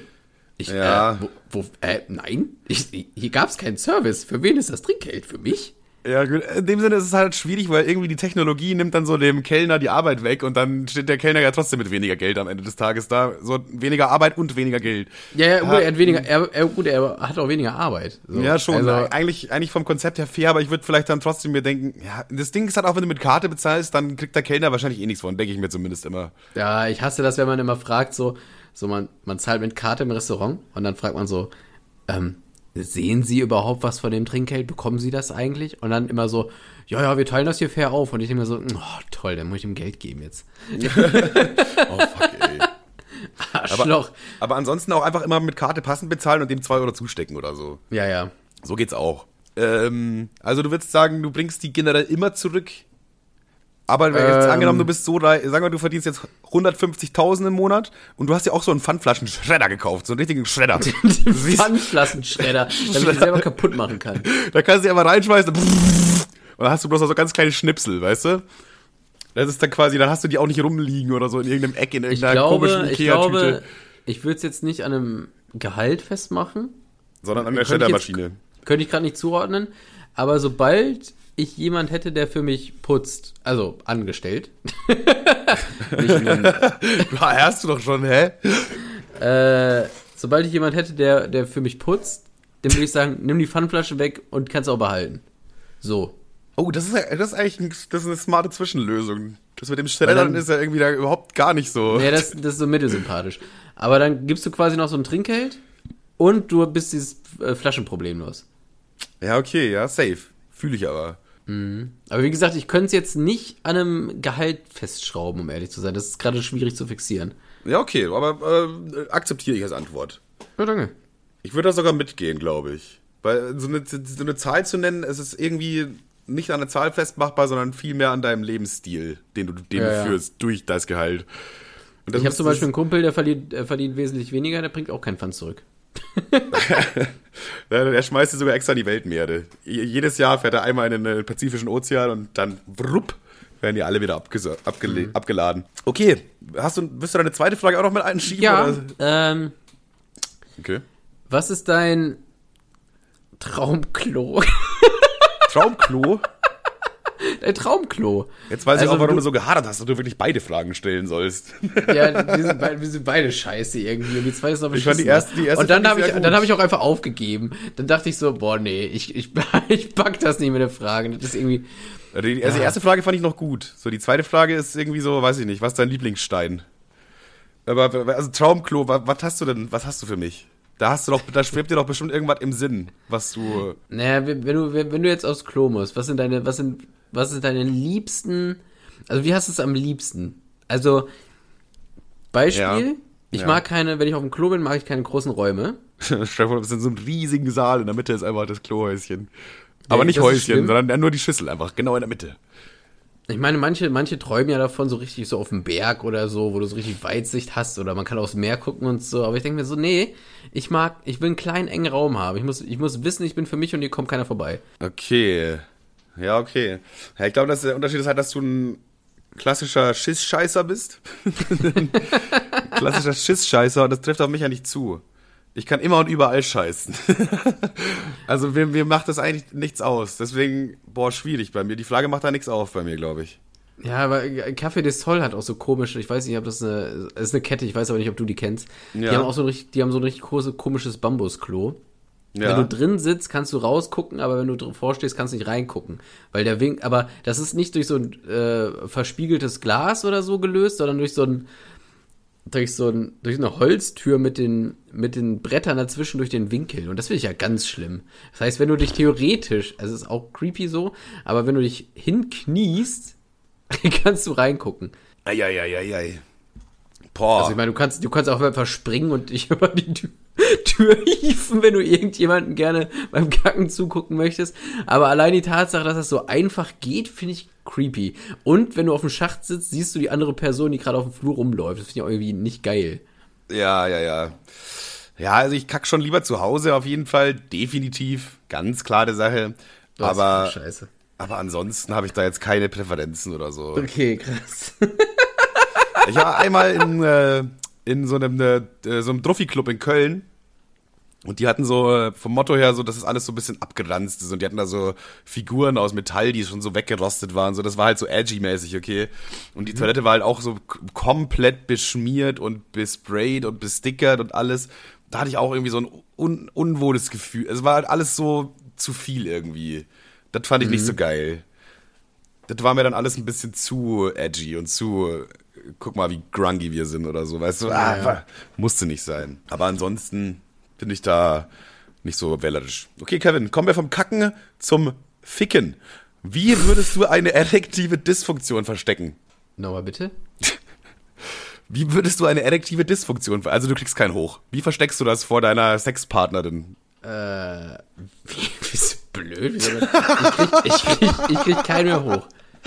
nein, hier gab es keinen Service. Für wen ist das Trinkgeld? Für mich? Ja, gut. In dem Sinne ist es halt schwierig, weil irgendwie die Technologie nimmt dann so dem Kellner die Arbeit weg und dann steht der Kellner ja trotzdem mit weniger Geld am Ende des Tages da. So weniger Arbeit und weniger Geld. Ja, gut, er hat weniger, er hat auch weniger Arbeit. So. Ja, schon. Also, eigentlich vom Konzept her fair, aber ich würde vielleicht dann trotzdem mir denken, ja, das Ding ist halt auch, wenn du mit Karte bezahlst, dann kriegt der Kellner wahrscheinlich eh nichts von, denke ich mir zumindest immer. Ja, ich hasse das, wenn man immer fragt, man zahlt mit Karte im Restaurant und dann fragt man so, sehen Sie überhaupt was von dem Trinkgeld? Bekommen Sie das eigentlich? Und dann immer so, ja, wir teilen das hier fair auf. Und ich denke mir so, oh, toll, dann muss ich ihm Geld geben jetzt. Oh, fuck, ey. Arschloch. Aber ansonsten auch einfach immer mit Karte passend bezahlen und dem 2 Euro zustecken oder so. Ja. So geht's auch. Also du würdest sagen, du bringst die generell immer zurück. Aber jetzt angenommen, du bist so reich, sagen wir, du verdienst jetzt 150.000 im Monat und du hast ja auch so einen Pfandflaschen-Schredder gekauft, so einen richtigen Schredder. Pfandflaschen-Schredder, damit ich selber kaputt machen kann. Da kannst du die einfach reinschmeißen und dann hast du bloß noch so ganz kleine Schnipsel, weißt du? Das ist dann quasi, dann hast du die auch nicht rumliegen oder so in irgendeinem Eck, in irgendeiner komischen Ikea-Tüte. Ich glaube, ich würde es jetzt nicht an einem Gehalt festmachen. Sondern an der Schreddermaschine. Könnte ich gerade nicht zuordnen, aber sobald ich jemand hätte, der für mich putzt, also angestellt. Hast du doch schon, hä? Sobald ich jemand hätte, der für mich putzt, dann würde ich sagen, nimm die Pfandflasche weg und kannst auch behalten. So. Oh, das ist eigentlich eine smarte Zwischenlösung. Das mit dem Schreddern ist ja irgendwie da überhaupt gar nicht so. Ja, das ist so mittelsympathisch. Aber dann gibst du quasi noch so ein Trinkgeld und du bist dieses Flaschenproblem los. Ja, okay, ja, safe. Fühle ich aber. Aber wie gesagt, ich könnte es jetzt nicht an einem Gehalt festschrauben, um ehrlich zu sein. Das ist gerade schwierig zu fixieren. Ja, okay, aber akzeptiere ich als Antwort. Ja, danke. Ich würde da sogar mitgehen, glaube ich. Weil so eine Zahl zu nennen, es ist irgendwie nicht an der Zahl festmachbar, sondern vielmehr an deinem Lebensstil, den du führst durch das Gehalt. Und das ich habe zum Beispiel einen Kumpel, der verdient wesentlich weniger, der bringt auch keinen Pfand zurück. Er schmeißt dir sogar extra in die Weltmeere. Jedes Jahr fährt er einmal in den Pazifischen Ozean und dann wupp, werden die alle wieder abgeladen. Okay, willst du deine zweite Frage auch noch mit einschieben? Ja, oder? Okay. Was ist dein Traumklo? Traumklo? Dein Traumklo. Jetzt weiß ich auch, warum du so gehadert hast und du wirklich beide Fragen stellen sollst. Ja, wir sind beide scheiße irgendwie. Und die zwei ist noch beschissen. Ich fand die erste und dann habe ich auch einfach aufgegeben. Dann dachte ich so, boah, nee, ich pack das nicht mit der Frage. Das ist irgendwie... Die erste Frage fand ich noch gut. So, die zweite Frage ist irgendwie so, weiß ich nicht, was ist dein Lieblingsstein? Aber, also Traumklo, was hast du für mich? Da schwebt dir doch bestimmt irgendwas im Sinn, was du... Naja, wenn du jetzt aufs Klo musst, was sind deine liebsten... Also, wie hast du es am liebsten? Also, Beispiel, ich mag keine, wenn ich auf dem Klo bin, mag ich keine großen Räume. Stell dir vor, du bist in so einem riesigen Saal, in der Mitte ist einfach das Klohäuschen. Aber nicht Häuschen, sondern nur die Schüssel einfach, genau in der Mitte. Ich meine, manche träumen ja davon so richtig so auf dem Berg oder so, wo du so richtig Weitsicht hast oder man kann aufs Meer gucken und so. Aber ich denke mir so, nee, ich will einen kleinen, engen Raum haben. Ich muss wissen, ich bin für mich und hier kommt keiner vorbei. Okay. Ja, okay. Ja, ich glaube, dass der Unterschied ist halt, dass du ein klassischer Schissscheißer bist. Klassischer Schissscheißer und das trifft auf mich ja nicht zu. Ich kann immer und überall scheißen. Also mir macht das eigentlich nichts aus. Deswegen, schwierig bei mir. Die Frage macht da nichts auf bei mir, glaube ich. Ja, aber Café des Sol hat auch so komisch, ich weiß nicht, ob das ist eine Kette, ich weiß aber nicht, ob du die kennst. Ja. Die haben auch die haben so ein richtig komisches Bambusklo. Ja. Wenn du drin sitzt, kannst du rausgucken, aber wenn du davor stehst, kannst du nicht reingucken. Weil der Wink, aber das ist nicht durch so ein verspiegeltes Glas oder so gelöst, sondern durch eine Holztür mit den Brettern dazwischen durch den Winkel. Und das finde ich ja ganz schlimm. Das heißt, wenn du dich theoretisch, also es ist auch creepy so, aber wenn du dich hinkniest, kannst du reingucken. Eieieiei. Boah. Also ich meine, du kannst auch einfach springen und dich über die Tür hieven, wenn du irgendjemanden gerne beim Kacken zugucken möchtest. Aber allein die Tatsache, dass das so einfach geht, finde ich creepy. Und wenn du auf dem Schacht sitzt, siehst du die andere Person, die gerade auf dem Flur rumläuft. Das finde ich auch irgendwie nicht geil. Ja. Ja, also ich kack schon lieber zu Hause auf jeden Fall. Definitiv. Ganz klare Sache. Aber Scheiße. Aber ansonsten habe ich da jetzt keine Präferenzen oder so. Okay, krass. Ich war einmal in so einem Druffi-Club in Köln und die hatten so vom Motto her so, dass es alles so ein bisschen abgeranzt ist und die hatten da so Figuren aus Metall, die schon so weggerostet waren. So, das war halt so edgy-mäßig, okay. Und die Toilette war halt auch so komplett beschmiert und besprayt und bestickert und alles. Da hatte ich auch irgendwie so ein unwohles Gefühl. Es war halt alles so zu viel irgendwie. Das fand ich nicht so geil. Das war mir dann alles ein bisschen zu edgy und zu, guck mal, wie grungy wir sind oder so, weißt du? Musste nicht sein. Aber ansonsten bin ich da nicht so wählerisch. Okay, Kevin, kommen wir vom Kacken zum Ficken. Wie würdest du eine erektive Dysfunktion verstecken? Nochmal bitte? Wie würdest du eine erektive Dysfunktion, also du kriegst keinen hoch. Wie versteckst du das vor deiner Sexpartnerin? Bist du blöd? Ich krieg keinen mehr hoch.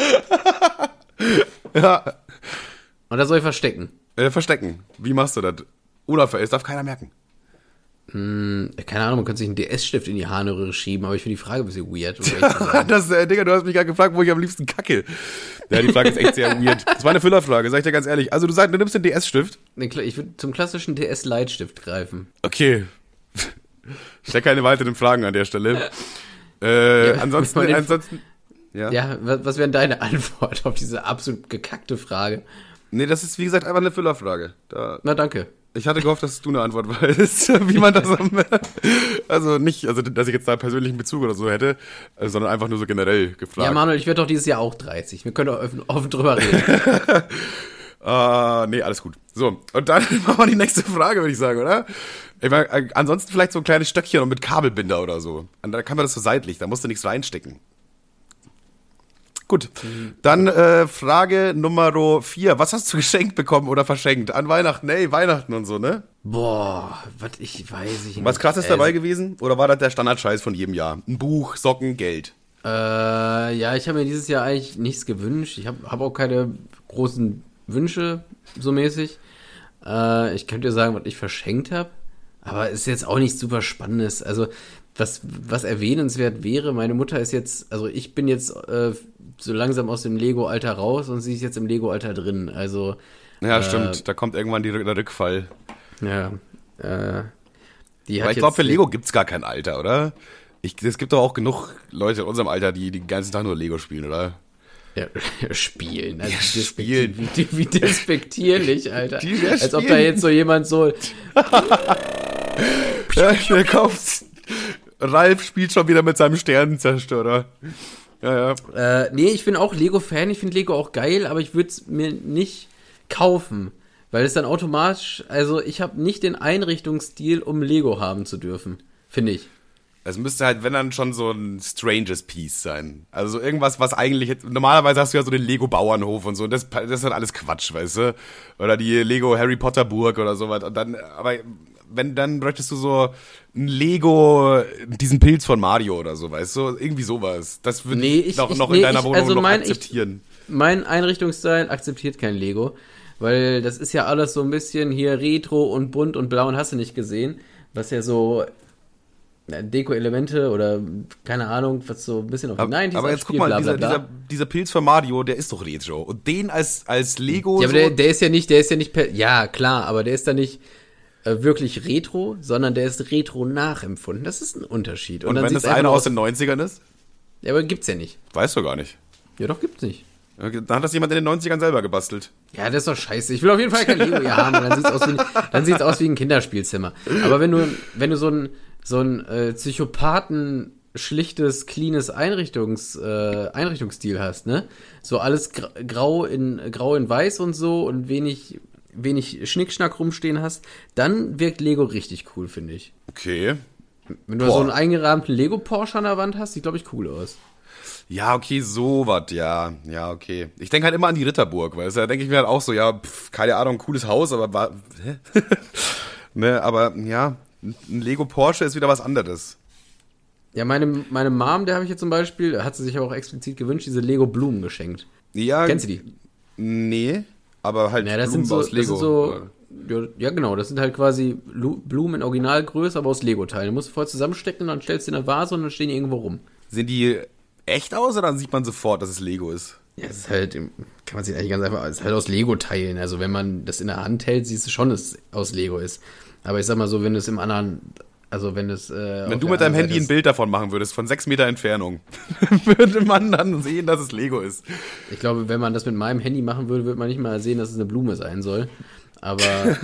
Ja. Und das soll ich verstecken? Verstecken. Wie machst du das? Unauffällig, das darf keiner merken. Keine Ahnung, man könnte sich einen DS-Stift in die Harnröhre schieben, aber ich finde die Frage ein bisschen weird. Digga, du hast mich gerade gefragt, wo ich am liebsten kacke. Ja, die Frage ist echt sehr weird. Das war eine Füllerfrage, sag ich dir ganz ehrlich. Also du sagst, du nimmst den DS-Stift? Ich würde zum klassischen DS-Leitstift greifen. Okay. Ich stelle keine weiteren Fragen an der Stelle. Ansonsten. Ja, was wäre deine Antwort auf diese absolut gekackte Frage? Nee, das ist wie gesagt einfach eine Füllerfrage. Na, danke. Ich hatte gehofft, dass du eine Antwort weißt, wie man das also nicht, also dass ich jetzt da einen persönlichen Bezug oder so hätte, sondern einfach nur so generell gefragt. Ja, Manuel, ich werde doch dieses Jahr auch 30. Wir können doch offen drüber reden. Nee, alles gut. So, und dann machen wir die nächste Frage, würde ich sagen, oder? Ich meine, ansonsten vielleicht so ein kleines Stöckchen und mit Kabelbinder oder so. Und da kann man das so seitlich, da musst du nichts reinstecken. Gut, dann Frage Nummer 4. Was hast du geschenkt bekommen oder verschenkt? An Weihnachten? Nee, Weihnachten und so, ne? Boah, ich weiß nicht. Was krass ist dabei gewesen? Oder war das der Standardscheiß von jedem Jahr? Ein Buch, Socken, Geld? Ja, ich habe mir dieses Jahr eigentlich nichts gewünscht. Ich hab auch keine großen Wünsche, so mäßig. Ich könnte dir sagen, was ich verschenkt habe. Aber ist jetzt auch nichts super Spannendes. Also, was erwähnenswert wäre, meine Mutter ist jetzt, also ich bin jetzt so langsam aus dem Lego-Alter raus und sie ist jetzt im Lego-Alter drin. Also ja, stimmt. Da kommt irgendwann der Rückfall. Ja. Aber ich glaube, für Lego gibt's gar kein Alter, oder? Es gibt doch auch genug Leute in unserem Alter, die den ganzen Tag nur Lego spielen, oder? Ja, spielen. Also ja, spielen. Wie despektierlich, Alter. Als ob da jetzt so jemand so... Ja, der kauft... Ralf spielt schon wieder mit seinem Sternenzerstörer. Ja. Nee, ich bin auch Lego-Fan. Ich finde Lego auch geil, aber ich würde es mir nicht kaufen. Weil es dann automatisch... Also, ich habe nicht den Einrichtungsstil, um Lego haben zu dürfen. Finde ich. Es müsste halt, wenn dann schon so ein Stranges Piece sein. Also so irgendwas, was eigentlich... Normalerweise hast du ja so den Lego-Bauernhof und so. Und das ist halt alles Quatsch, weißt du? Oder die Lego-Harry Potter-Burg oder sowas. Und dann... Aber... dann bräuchtest du so ein Lego, diesen Pilz von Mario oder so, weißt du? Irgendwie sowas. Das würde ich noch in deiner Wohnung noch akzeptieren. Mein Einrichtungsteil akzeptiert kein Lego, weil das ist ja alles so ein bisschen hier retro und bunt und blau und hast du nicht gesehen, was ja so Deko-Elemente oder keine Ahnung, was so ein bisschen auf die 90s aber jetzt guck mal, dieser Pilz von Mario, der ist doch retro. Und den als Lego... Ja, aber so der ist ja nicht, ja, klar, aber der ist da nicht... wirklich retro, sondern der ist retro nachempfunden. Das ist ein Unterschied. Und wenn das einer aus den 90ern ist? Ja, aber gibt's ja nicht. Weißt du gar nicht. Ja, doch, gibt's nicht. Okay, dann hat das jemand in den 90ern selber gebastelt. Ja, das ist doch scheiße. Ich will auf jeden Fall kein Lego hier haben. Und dann sieht's aus wie ein Kinderspielzimmer. Aber wenn du so ein Psychopathen schlichtes, cleanes Einrichtungsstil hast, ne? So alles grau in weiß und so und wenig Schnickschnack rumstehen hast, dann wirkt Lego richtig cool, finde ich. Okay. Wenn du so einen eingerahmten Lego-Porsche an der Wand hast, sieht, glaube ich, cool aus. Ja, okay, sowas, ja. Ja, okay. Ich denke halt immer an die Ritterburg, weil da denke ich mir halt auch so, ja, keine Ahnung, cooles Haus, aber hä? Ne, aber ja, ein Lego Porsche ist wieder was anderes. Ja, meine Mom, der habe ich jetzt zum Beispiel, hat sie sich aber auch explizit gewünscht, diese Lego-Blumen geschenkt. Ja. Kennst du die? Nee, aber halt ja, das Blumen sind so, aus Lego. Das sind so, ja, genau, das sind halt quasi Blumen in Originalgröße, aber aus Lego-Teilen. Du musst voll zusammenstecken und dann stellst du in eine Vase und dann stehen die irgendwo rum. Sehen die echt aus oder dann sieht man sofort, dass es Lego ist? Ja, es ist halt, kann man sich eigentlich ganz einfach, es ist halt aus Lego-Teilen. Also wenn man das in der Hand hält, siehst du schon, dass es aus Lego ist. Aber ich sag mal so, wenn es im anderen... Also wenn du mit deinem Handy ein Bild davon machen würdest, von 6 Meter Entfernung, würde man dann sehen, dass es Lego ist. Ich glaube, wenn man das mit meinem Handy machen würde, würde man nicht mal sehen, dass es eine Blume sein soll. Aber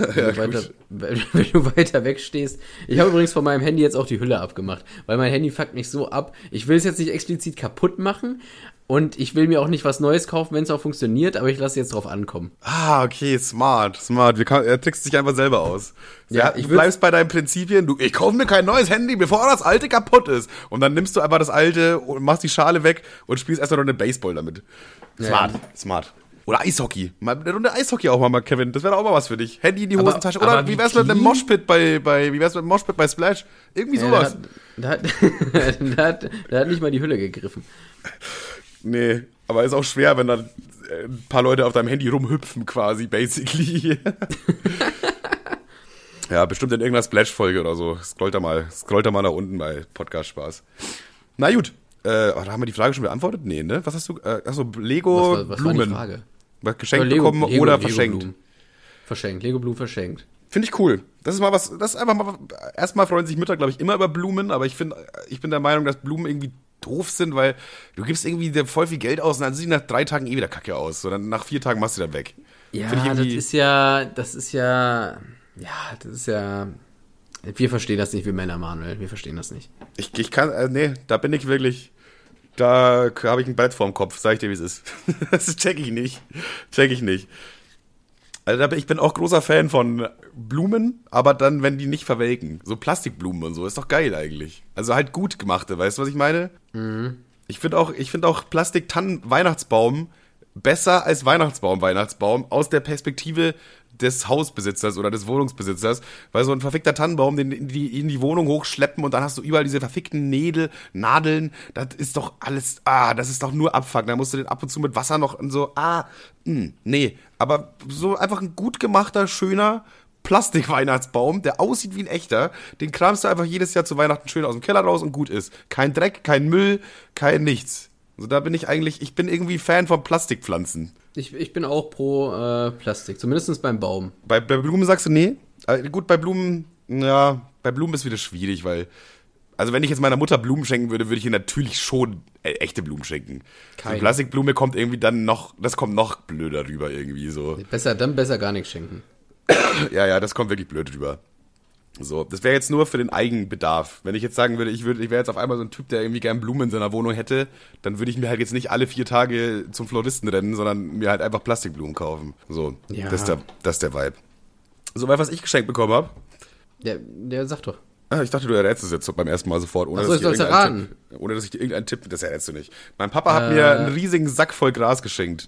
wenn du weiter wegstehst. Ich habe übrigens von meinem Handy jetzt auch die Hülle abgemacht, weil mein Handy fuckt mich so ab. Ich will es jetzt nicht explizit kaputt machen und ich will mir auch nicht was Neues kaufen, wenn es auch funktioniert, aber ich lasse jetzt drauf ankommen. Ah, okay, smart. Er trickst dich einfach selber aus. Ja, du bleibst bei deinen Prinzipien. Ich kaufe mir kein neues Handy, bevor das alte kaputt ist. Und dann nimmst du einfach das alte und machst die Schale weg und spielst erstmal noch eine Baseball damit. Smart. Oder Eishockey. Mal eine Runde Eishockey auch mal, Kevin. Das wäre auch mal was für dich. Handy in die Hosentasche. Oder wie wär's mit einem Moshpit bei Splash? Irgendwie sowas. Da hat nicht mal die Hülle gegriffen. Nee, aber ist auch schwer, wenn dann ein paar Leute auf deinem Handy rumhüpfen quasi, basically. Ja, bestimmt in irgendeiner Splash-Folge oder so. Scrollt da mal nach unten bei Podcast-Spaß. Na gut. Da haben wir die Frage schon beantwortet? Nee, ne? Was hast du? Achso, Lego was Blumen. War die Frage? Geschenkt bekommen oder verschenkt? Lego-Blumen. Verschenkt. Lego-Blumen verschenkt. Finde ich cool. Das ist einfach mal, erstmal freuen sich Mütter, glaube ich, immer über Blumen, aber ich bin der Meinung, dass Blumen irgendwie doof sind, weil du gibst irgendwie voll viel Geld aus und dann sieht die nach 3 Tagen wieder kacke aus. So, dann nach 4 Tagen machst du dann weg. Ja, das ist ja, wir verstehen das nicht, wir Männer, Manuel. Wir verstehen das nicht. Ich kann, nee, da bin ich wirklich, da habe ich ein Brett vorm Kopf, sag ich dir, wie es ist. Das check ich nicht. Also ich bin auch großer Fan von Blumen, aber dann, wenn die nicht verwelken. So Plastikblumen und so, ist doch geil eigentlich. Also halt gut gemachte, weißt du, was ich meine? Mhm. Ich finde auch Plastik-Tannen-Weihnachtsbaum besser als Weihnachtsbaum aus der Perspektive des Hausbesitzers oder des Wohnungsbesitzers, weil so ein verfickter Tannenbaum, den in die Wohnung hochschleppen und dann hast du überall diese verfickten Nadeln, das ist doch alles, das ist doch nur Abfuck, da musst du den ab und zu mit Wasser noch und so, nee, aber so einfach ein gut gemachter, schöner Plastik-Weihnachtsbaum, der aussieht wie ein echter, den kramst du einfach jedes Jahr zu Weihnachten schön aus dem Keller raus und gut ist. Kein Dreck, kein Müll, kein nichts. Also da bin ich bin irgendwie Fan von Plastikpflanzen. Ich bin auch pro Plastik, zumindest beim Baum. Bei Blumen sagst du nee? Gut, bei Blumen ist wieder schwierig, weil, also wenn ich jetzt meiner Mutter Blumen schenken würde, würde ich ihr natürlich schon echte Blumen schenken. Keine. So Plastikblume kommt irgendwie das kommt noch blöder rüber irgendwie so. Besser gar nichts schenken. Ja, das kommt wirklich blöd rüber. So, das wäre jetzt nur für den Eigenbedarf. Wenn ich jetzt sagen würde, ich wäre jetzt auf einmal so ein Typ, der irgendwie gern Blumen in seiner Wohnung hätte, dann würde ich mir halt jetzt nicht alle 4 Tage zum Floristen rennen, sondern mir halt einfach Plastikblumen kaufen. So, ja. Das ist der Vibe. So, was ich geschenkt bekommen habe. Der sagt doch. Ich dachte, du errätst es jetzt beim ersten Mal sofort, ohne dass ich dir irgendeinen Tipp, das errätst du nicht. Mein Papa hat mir einen riesigen Sack voll Gras geschenkt.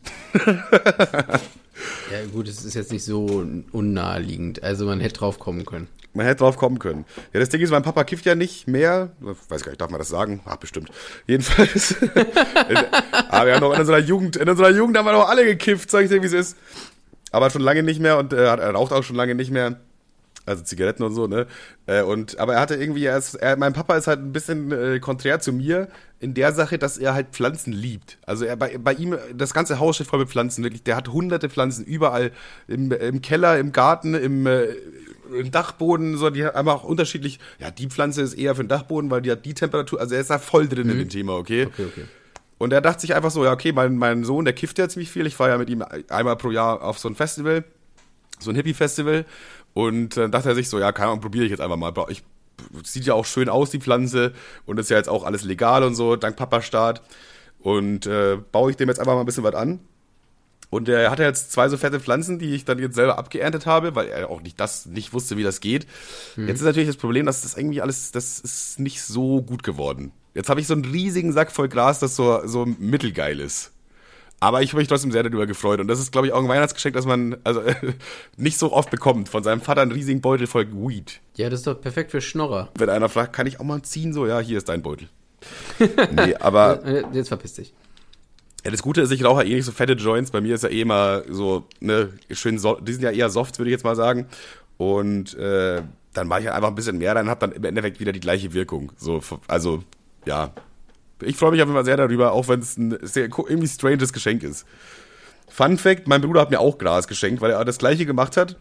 Ja gut, es ist jetzt nicht so unnaheliegend, also man hätte drauf kommen können. Ja, das Ding ist, mein Papa kifft ja nicht mehr. Ich weiß gar nicht, darf man das sagen? Bestimmt. Jedenfalls. Aber wir haben noch in unserer Jugend haben wir noch alle gekifft, sag ich dir, wie es ist. Aber schon lange nicht mehr und er raucht auch schon lange nicht mehr. Also Zigaretten und so, ne? Aber er hatte irgendwie mein Papa ist halt ein bisschen konträr zu mir in der Sache, dass er halt Pflanzen liebt. Also bei ihm, das ganze Haus steht voll mit Pflanzen, wirklich. Der hat hunderte Pflanzen überall im Keller, im Garten, im Dachboden, so, die haben auch unterschiedlich, ja, die Pflanze ist eher für den Dachboden, weil die hat die Temperatur, also er ist da voll drin in dem Thema, okay? Okay. Und er dachte sich einfach so, ja okay, mein Sohn, der kifft ja ziemlich viel. Ich fahre ja mit ihm einmal pro Jahr auf so ein Festival, so ein Hippie-Festival. Und dann dachte er sich so, ja, keine Ahnung, probiere ich jetzt einfach mal. Sieht ja auch schön aus, die Pflanze. Und ist ja jetzt auch alles legal und so, dank Papa-Staat. Und baue ich dem jetzt einfach mal ein bisschen was an. Und er hatte jetzt 2 so fette Pflanzen, die ich dann jetzt selber abgeerntet habe, weil er auch nicht wusste, wie das geht. Jetzt ist natürlich das Problem, dass das irgendwie alles, das ist nicht so gut geworden. Jetzt habe ich so einen riesigen Sack voll Gras, das so mittelgeil ist. Aber ich habe mich trotzdem sehr darüber gefreut. Und das ist, glaube ich, auch ein Weihnachtsgeschenk, das man nicht so oft bekommt. Von seinem Vater einen riesigen Beutel voll Weed. Ja, das ist doch perfekt für Schnorrer. Wenn einer fragt, kann ich auch mal ziehen? So, ja, hier ist dein Beutel. Nee, aber... Jetzt verpiss dich. Ja, das Gute ist, ich rauche ja eh nicht so fette Joints. Bei mir ist ja eh immer so, ne, schön, die sind ja eher soft, würde ich jetzt mal sagen. Und dann mache ich halt einfach ein bisschen mehr rein und habe dann im Endeffekt wieder die gleiche Wirkung. So, also, ja. Ich freue mich auf jeden Fall sehr darüber, auch wenn es ein sehr irgendwie stranges Geschenk ist. Fun Fact, mein Bruder hat mir auch Gras geschenkt, weil er das gleiche gemacht hat.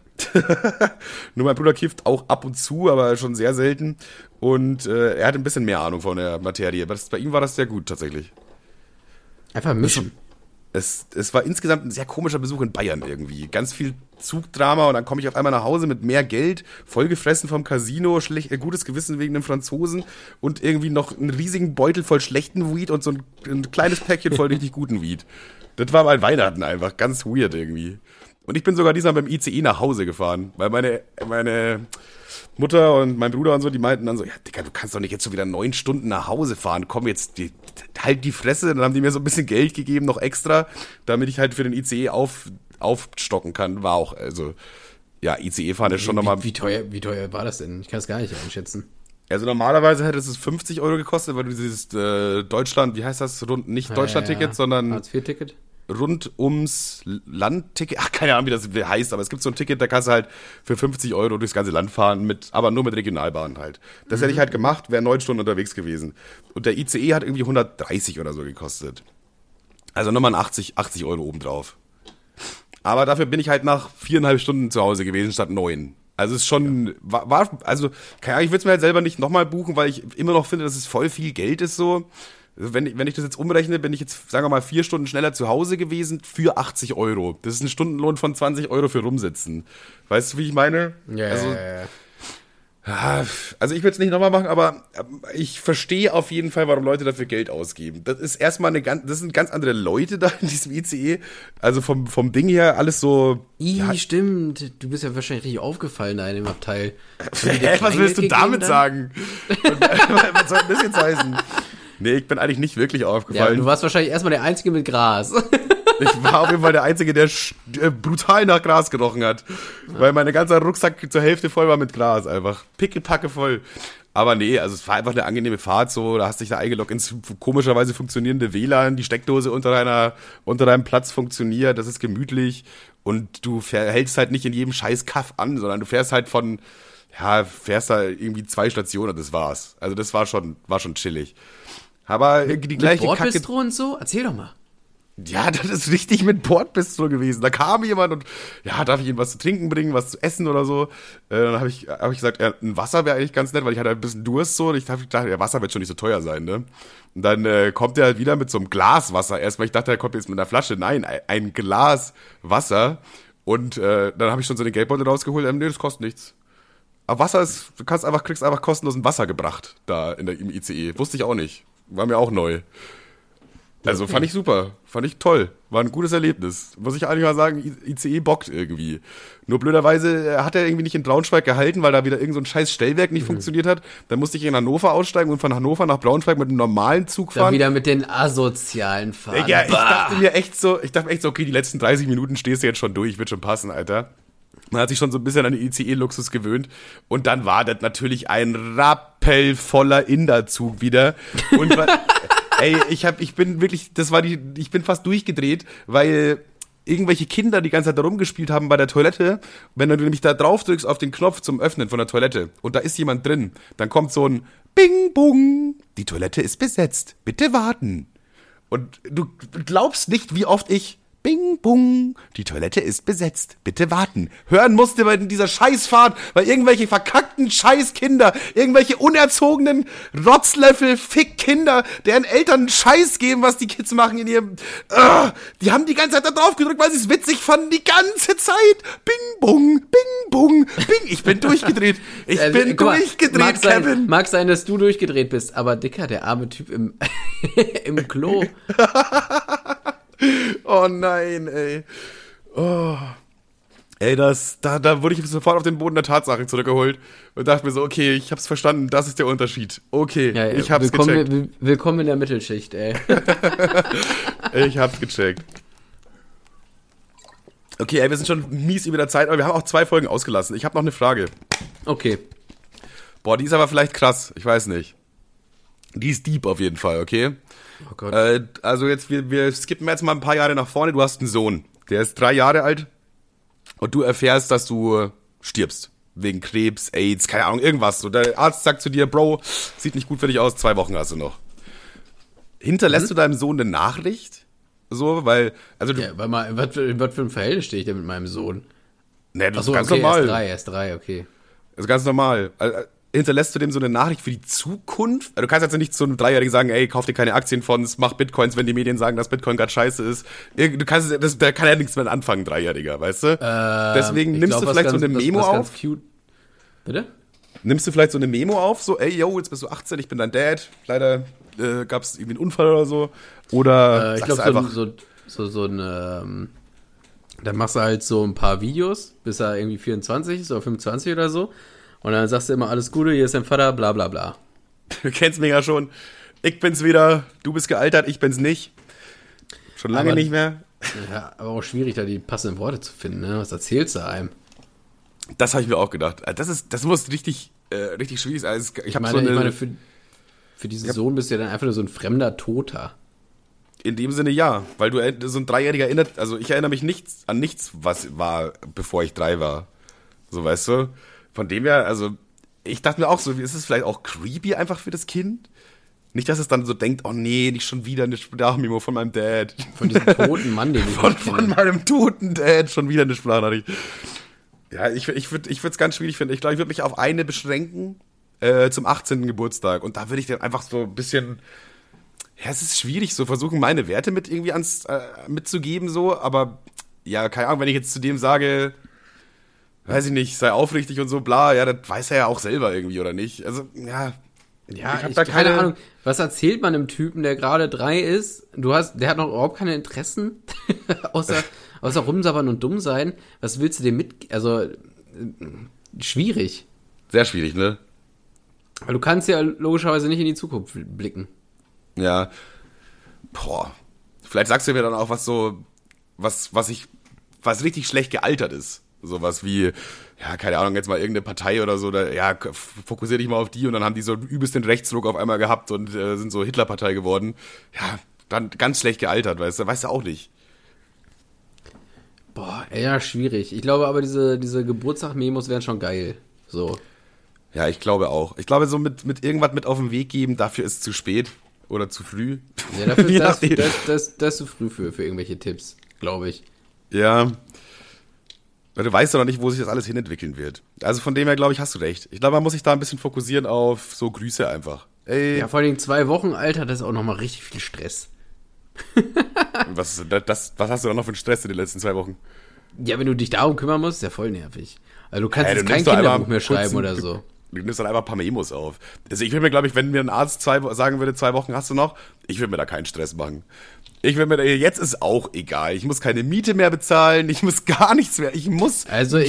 Nur mein Bruder kifft auch ab und zu, aber schon sehr selten. Und er hat ein bisschen mehr Ahnung von der Materie. Aber bei ihm war das sehr gut tatsächlich. Einfach mischen. Es war insgesamt ein sehr komischer Besuch in Bayern irgendwie. Ganz viel Zugdrama und dann komme ich auf einmal nach Hause mit mehr Geld, vollgefressen vom Casino, gutes Gewissen wegen den Franzosen und irgendwie noch einen riesigen Beutel voll schlechten Weed und so ein kleines Päckchen voll richtig guten Weed. Das war mal Weihnachten einfach, ganz weird irgendwie. Und ich bin sogar diesmal beim ICE nach Hause gefahren, weil meine Mutter und mein Bruder und so, die meinten dann so, ja Digga, du kannst doch nicht jetzt so wieder 9 Stunden nach Hause fahren, komm jetzt, halt die Fresse. Dann haben die mir so ein bisschen Geld gegeben, noch extra, damit ich halt für den ICE aufstocken kann. War auch, also, ja, ICE fahren ist schon nochmal... Wie teuer war das denn? Ich kann es gar nicht einschätzen. Also normalerweise hätte es 50 Euro gekostet, weil du dieses Deutschland, wie heißt das, nicht Deutschland-Ticket, sondern... Hartz-IV-Ticket? Rund ums Land-Ticket, keine Ahnung, wie das heißt, aber es gibt so ein Ticket, da kannst du halt für 50 Euro durchs ganze Land fahren, aber nur mit Regionalbahnen halt. Das hätte ich halt gemacht, wäre 9 Stunden unterwegs gewesen. Und der ICE hat irgendwie 130 oder so gekostet. Also nochmal 80 Euro obendrauf. Aber dafür bin ich halt nach 4,5 Stunden zu Hause gewesen, statt 9. Also es ist schon, also, keine Ahnung, ich würde es mir halt selber nicht nochmal buchen, weil ich immer noch finde, dass es voll viel Geld ist so. Wenn ich das jetzt umrechne, bin ich jetzt, sagen wir mal, 4 Stunden schneller zu Hause gewesen für 80 Euro. Das ist ein Stundenlohn von 20 Euro für rumsitzen. Weißt du, wie ich meine? Ja. Also ich würde es nicht nochmal machen, aber ich verstehe auf jeden Fall, warum Leute dafür Geld ausgeben. Das ist erstmal das sind ganz andere Leute da in diesem ICE. Also vom Ding her alles so... Stimmt. Du bist ja wahrscheinlich richtig aufgefallen da in dem Abteil. Was willst du damit sagen? Was soll das jetzt heißen? Nee, ich bin eigentlich nicht wirklich aufgefallen. Ja, du warst wahrscheinlich erstmal der Einzige mit Gras. Ich war auf jeden Fall der Einzige, der brutal nach Gras gerochen hat. Weil mein ganzer Rucksack zur Hälfte voll war mit Gras einfach. Pickepacke voll. Aber nee, also es war einfach eine angenehme Fahrt so. Da hast dich da eingeloggt ins komischerweise funktionierende WLAN. Die Steckdose unter deinem Platz funktioniert. Das ist gemütlich. Und du hältst halt nicht in jedem scheiß Kaff an, sondern du fährst halt fährst da irgendwie 2 Stationen und das war's. Also das war schon chillig. Aber die gleiche mit Bordbistro und so? Erzähl doch mal. Ja, das ist richtig mit Bordbistro gewesen. Da kam jemand und, ja, darf ich ihm was zu trinken bringen, was zu essen oder so? Dann habe ich gesagt, ein Wasser wäre eigentlich ganz nett, weil ich hatte ein bisschen Durst so. Und ich dachte, ja, Wasser wird schon nicht so teuer sein, ne? Und dann kommt er halt wieder mit so einem Glas Wasser. Erstmal, ich dachte, er kommt jetzt mit einer Flasche. Nein, ein Glas Wasser. Und dann habe ich schon so den Geldbeutel rausgeholt. Nee, das kostet nichts. Aber Wasser ist, kriegst einfach kostenlos ein Wasser gebracht da im ICE. Wusste ich auch nicht. War mir auch neu. Also fand ich super. Fand ich toll. War ein gutes Erlebnis. Muss ich eigentlich mal sagen, ICE bockt irgendwie. Nur blöderweise hat er irgendwie nicht in Braunschweig gehalten, weil da wieder irgend so ein scheiß Stellwerk nicht funktioniert hat. Dann musste ich in Hannover aussteigen und von Hannover nach Braunschweig mit einem normalen Zug fahren. Dann wieder mit den asozialen fahren. Ja, ich dachte echt so, okay, die letzten 30 Minuten stehst du jetzt schon durch, wird schon passen, Alter. Man hat sich schon so ein bisschen an den ICE-Luxus gewöhnt. Und dann war das natürlich ein rappelvoller Inderzug wieder. Und ey, ich bin fast durchgedreht, weil irgendwelche Kinder die ganze Zeit da rumgespielt haben bei der Toilette. Wenn du nämlich da drauf drückst auf den Knopf zum Öffnen von der Toilette und da ist jemand drin, dann kommt so ein Bing, Bung. Die Toilette ist besetzt. Bitte warten. Und du glaubst nicht, wie oft ich Bing, bung, die Toilette ist besetzt. Bitte warten. Hören musste bei dieser Scheißfahrt, weil irgendwelche verkackten Scheißkinder, irgendwelche unerzogenen Rotzlöffel-Fick-Kinder, deren Eltern einen Scheiß geben, was die Kids machen in ihrem... die haben die ganze Zeit da drauf gedrückt, weil sie es witzig fanden, die ganze Zeit. Bing, bung, bing, bung, bing. Ich bin durchgedreht. Ich bin durchgedreht, Kevin. Mag sein, dass du durchgedreht bist, aber Dicker, der arme Typ im Klo. Oh nein, ey. Oh. Ey, da wurde ich sofort auf den Boden der Tatsachen zurückgeholt und dachte mir so, okay, ich hab's verstanden, das ist der Unterschied. Okay, ja, ich hab's gecheckt. Willkommen in der Mittelschicht, ey. Ich hab's gecheckt. Okay, ey, wir sind schon mies über der Zeit, aber wir haben auch 2 Folgen ausgelassen. Ich habe noch eine Frage. Okay. Boah, die ist aber vielleicht krass, ich weiß nicht. Die ist deep auf jeden Fall, okay? Oh Gott. Also jetzt, wir skippen jetzt mal ein paar Jahre nach vorne. Du hast einen Sohn, der ist 3 Jahre alt und du erfährst, dass du stirbst. Wegen Krebs, AIDS, keine Ahnung, irgendwas. So, der Arzt sagt zu dir, Bro, sieht nicht gut für dich aus, 2 Wochen hast du noch. Hinterlässt du deinem Sohn eine Nachricht? So, weil, also du... Ja, weil mal, was für ein Verhältnis stehe ich denn mit meinem Sohn? Ne, das Achso, ist ganz okay, normal. Er ist drei, okay. Das ist ganz normal. Hinterlässt du dem so eine Nachricht für die Zukunft? Also du kannst jetzt nicht zu einem 3-Jährigen sagen, ey, kauf dir keine Aktienfonds, mach Bitcoins, wenn die Medien sagen, dass Bitcoin gerade scheiße ist. Du kannst, da kann ja nichts mehr anfangen, 3-Jähriger, weißt du? Deswegen nimmst du vielleicht so eine Memo auf. Ganz cute. Bitte? Nimmst du vielleicht so eine Memo auf, so, ey, yo, jetzt bist du 18, ich bin dein Dad. Leider gab es irgendwie einen Unfall oder so. Oder ich glaube, dann machst du halt so ein paar Videos, bis er irgendwie 24 ist oder 25 oder so. Und dann sagst du immer, alles Gute, hier ist dein Vater, bla bla bla. Du kennst mich ja schon. Ich bin's wieder, du bist gealtert, ich bin's nicht. Schon lange nicht mehr. Ja, aber auch schwierig, da die passenden Worte zu finden, ne? Was erzählst du einem? Das habe ich mir auch gedacht. Das muss richtig schwierig sein. Ich meine, für diesen Sohn bist du ja dann einfach nur so ein fremder Toter. In dem Sinne ja, weil du so ein 3-Jähriger erinnert, also ich erinnere mich an nichts, was war, bevor ich 3 war. So, weißt du? Von dem her, also, ich dachte mir auch so, ist es vielleicht auch creepy einfach für das Kind? Nicht, dass es dann so denkt, oh nee, nicht schon wieder eine Sprachmemo von meinem Dad. Von diesem toten Mann, den ich von meinem toten Dad, schon wieder eine Sprachnachricht. Ja, ich würde es ganz schwierig finden. Ich glaube, ich würde mich auf eine beschränken, zum 18. Geburtstag. Und da würde ich dann einfach so ein bisschen, ja, es ist schwierig, so versuchen, meine Werte mit irgendwie mitzugeben, so. Aber, ja, keine Ahnung, wenn ich jetzt zu dem sage, weiß ich nicht, sei aufrichtig und so, bla, ja, das weiß er ja auch selber irgendwie, oder nicht? Also, ja. Ja, ich hab da keine Ahnung. Was erzählt man einem Typen, der gerade 3 ist? Der hat noch überhaupt keine Interessen, außer rumsabbern und dumm sein. Was willst du dem schwierig. Sehr schwierig, ne? Weil du kannst ja logischerweise nicht in die Zukunft blicken. Ja. Boah. Vielleicht sagst du mir dann auch was richtig schlecht gealtert ist. Sowas wie, ja, keine Ahnung, jetzt mal irgendeine Partei oder so, ja, fokussier dich mal auf die und dann haben die so übelst den Rechtsruck auf einmal gehabt und sind so Hitlerpartei geworden. Ja, dann ganz schlecht gealtert, weißt du auch nicht. Boah, ja, schwierig. Ich glaube aber, diese Geburtstag-Memos wären schon geil. So. Ja, ich glaube auch. Ich glaube, so mit irgendwas mit auf den Weg geben, dafür ist es zu spät oder zu früh. Ja, dafür das ist zu früh für irgendwelche Tipps, glaube ich. Ja. Du weißt doch noch nicht, wo sich das alles hinentwickeln wird. Also von dem her, glaube ich, hast du recht. Ich glaube, man muss sich da ein bisschen fokussieren auf so Grüße einfach. Ey. Ja, vor allem 2 Wochen, Alter, das ist auch nochmal richtig viel Stress. Was hast du da noch für einen Stress in den letzten 2 Wochen? Ja, wenn du dich darum kümmern musst, ist ja voll nervig. Also du kannst jetzt kein Kinderbuch mehr schreiben oder so. Du nimmst dann einfach ein paar Memos auf. Also ich würde mir, glaube ich, wenn mir ein Arzt sagen würde, 2 Wochen hast du noch, ich würde mir da keinen Stress machen. Jetzt ist auch egal. Ich muss keine Miete mehr bezahlen, ich muss gar nichts mehr. Ich würde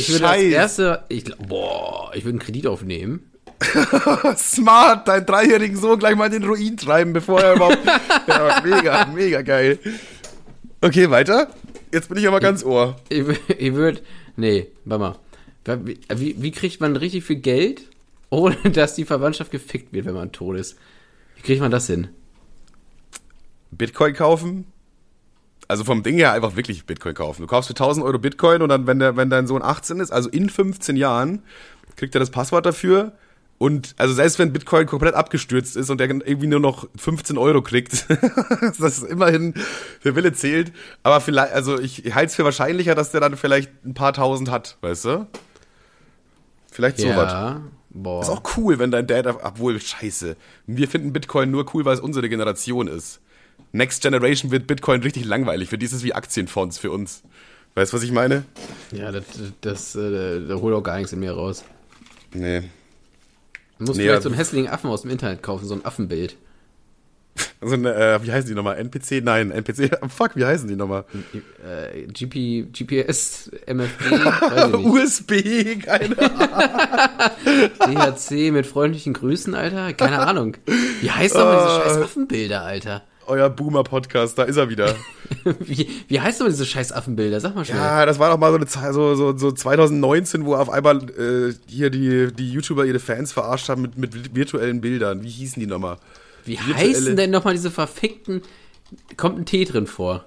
einen Kredit aufnehmen. Smart, deinen 3-jährigen Sohn gleich mal in den Ruin treiben, bevor er überhaupt... Ja, mega, mega geil. Okay, weiter? Jetzt bin ich aber ganz Ohr. Nee, warte mal. Wie kriegt man richtig viel Geld, ohne dass die Verwandtschaft gefickt wird, wenn man tot ist? Wie kriegt man das hin? Bitcoin kaufen? Also vom Ding her einfach wirklich Bitcoin kaufen. Du kaufst für 1.000 Euro Bitcoin und dann, wenn dein Sohn 18 ist, also in 15 Jahren, kriegt er das Passwort dafür Und also selbst wenn Bitcoin komplett abgestürzt ist und der irgendwie nur noch 15 Euro kriegt, das ist immerhin, der Wille zählt. Aber vielleicht, also ich halte es für wahrscheinlicher, dass der dann vielleicht ein paar tausend hat, weißt du? Vielleicht sowas. Ja, boah. Ist auch cool, wenn dein Dad, obwohl, scheiße. Wir finden Bitcoin nur cool, weil es unsere Generation ist. Next Generation wird Bitcoin richtig langweilig. Für die ist es wie Aktienfonds für uns. Weißt du, was ich meine? Ja, da holt auch gar nichts in mir raus. Nee. Du musst vielleicht so einen hässlichen Affen aus dem Internet kaufen, so ein Affenbild. Also wie heißen die nochmal? NPC? Nein, NPC. Fuck, wie heißen die nochmal? GPS, MFG, weiß ich nicht. USB, keine Ahnung. DHC mit freundlichen Grüßen, Alter? Keine Ahnung. Wie heißt aber diese scheiß Affenbilder, Alter? Euer Boomer-Podcast, da ist er wieder. Wie heißt aber diese scheiß Affenbilder? Sag mal schnell. Ja, das war doch mal so eine Zeit, so 2019, wo auf einmal hier die YouTuber ihre Fans verarscht haben mit virtuellen Bildern. Wie hießen die nochmal? Wie heißen denn nochmal diese verfickten... Kommt ein T drin vor.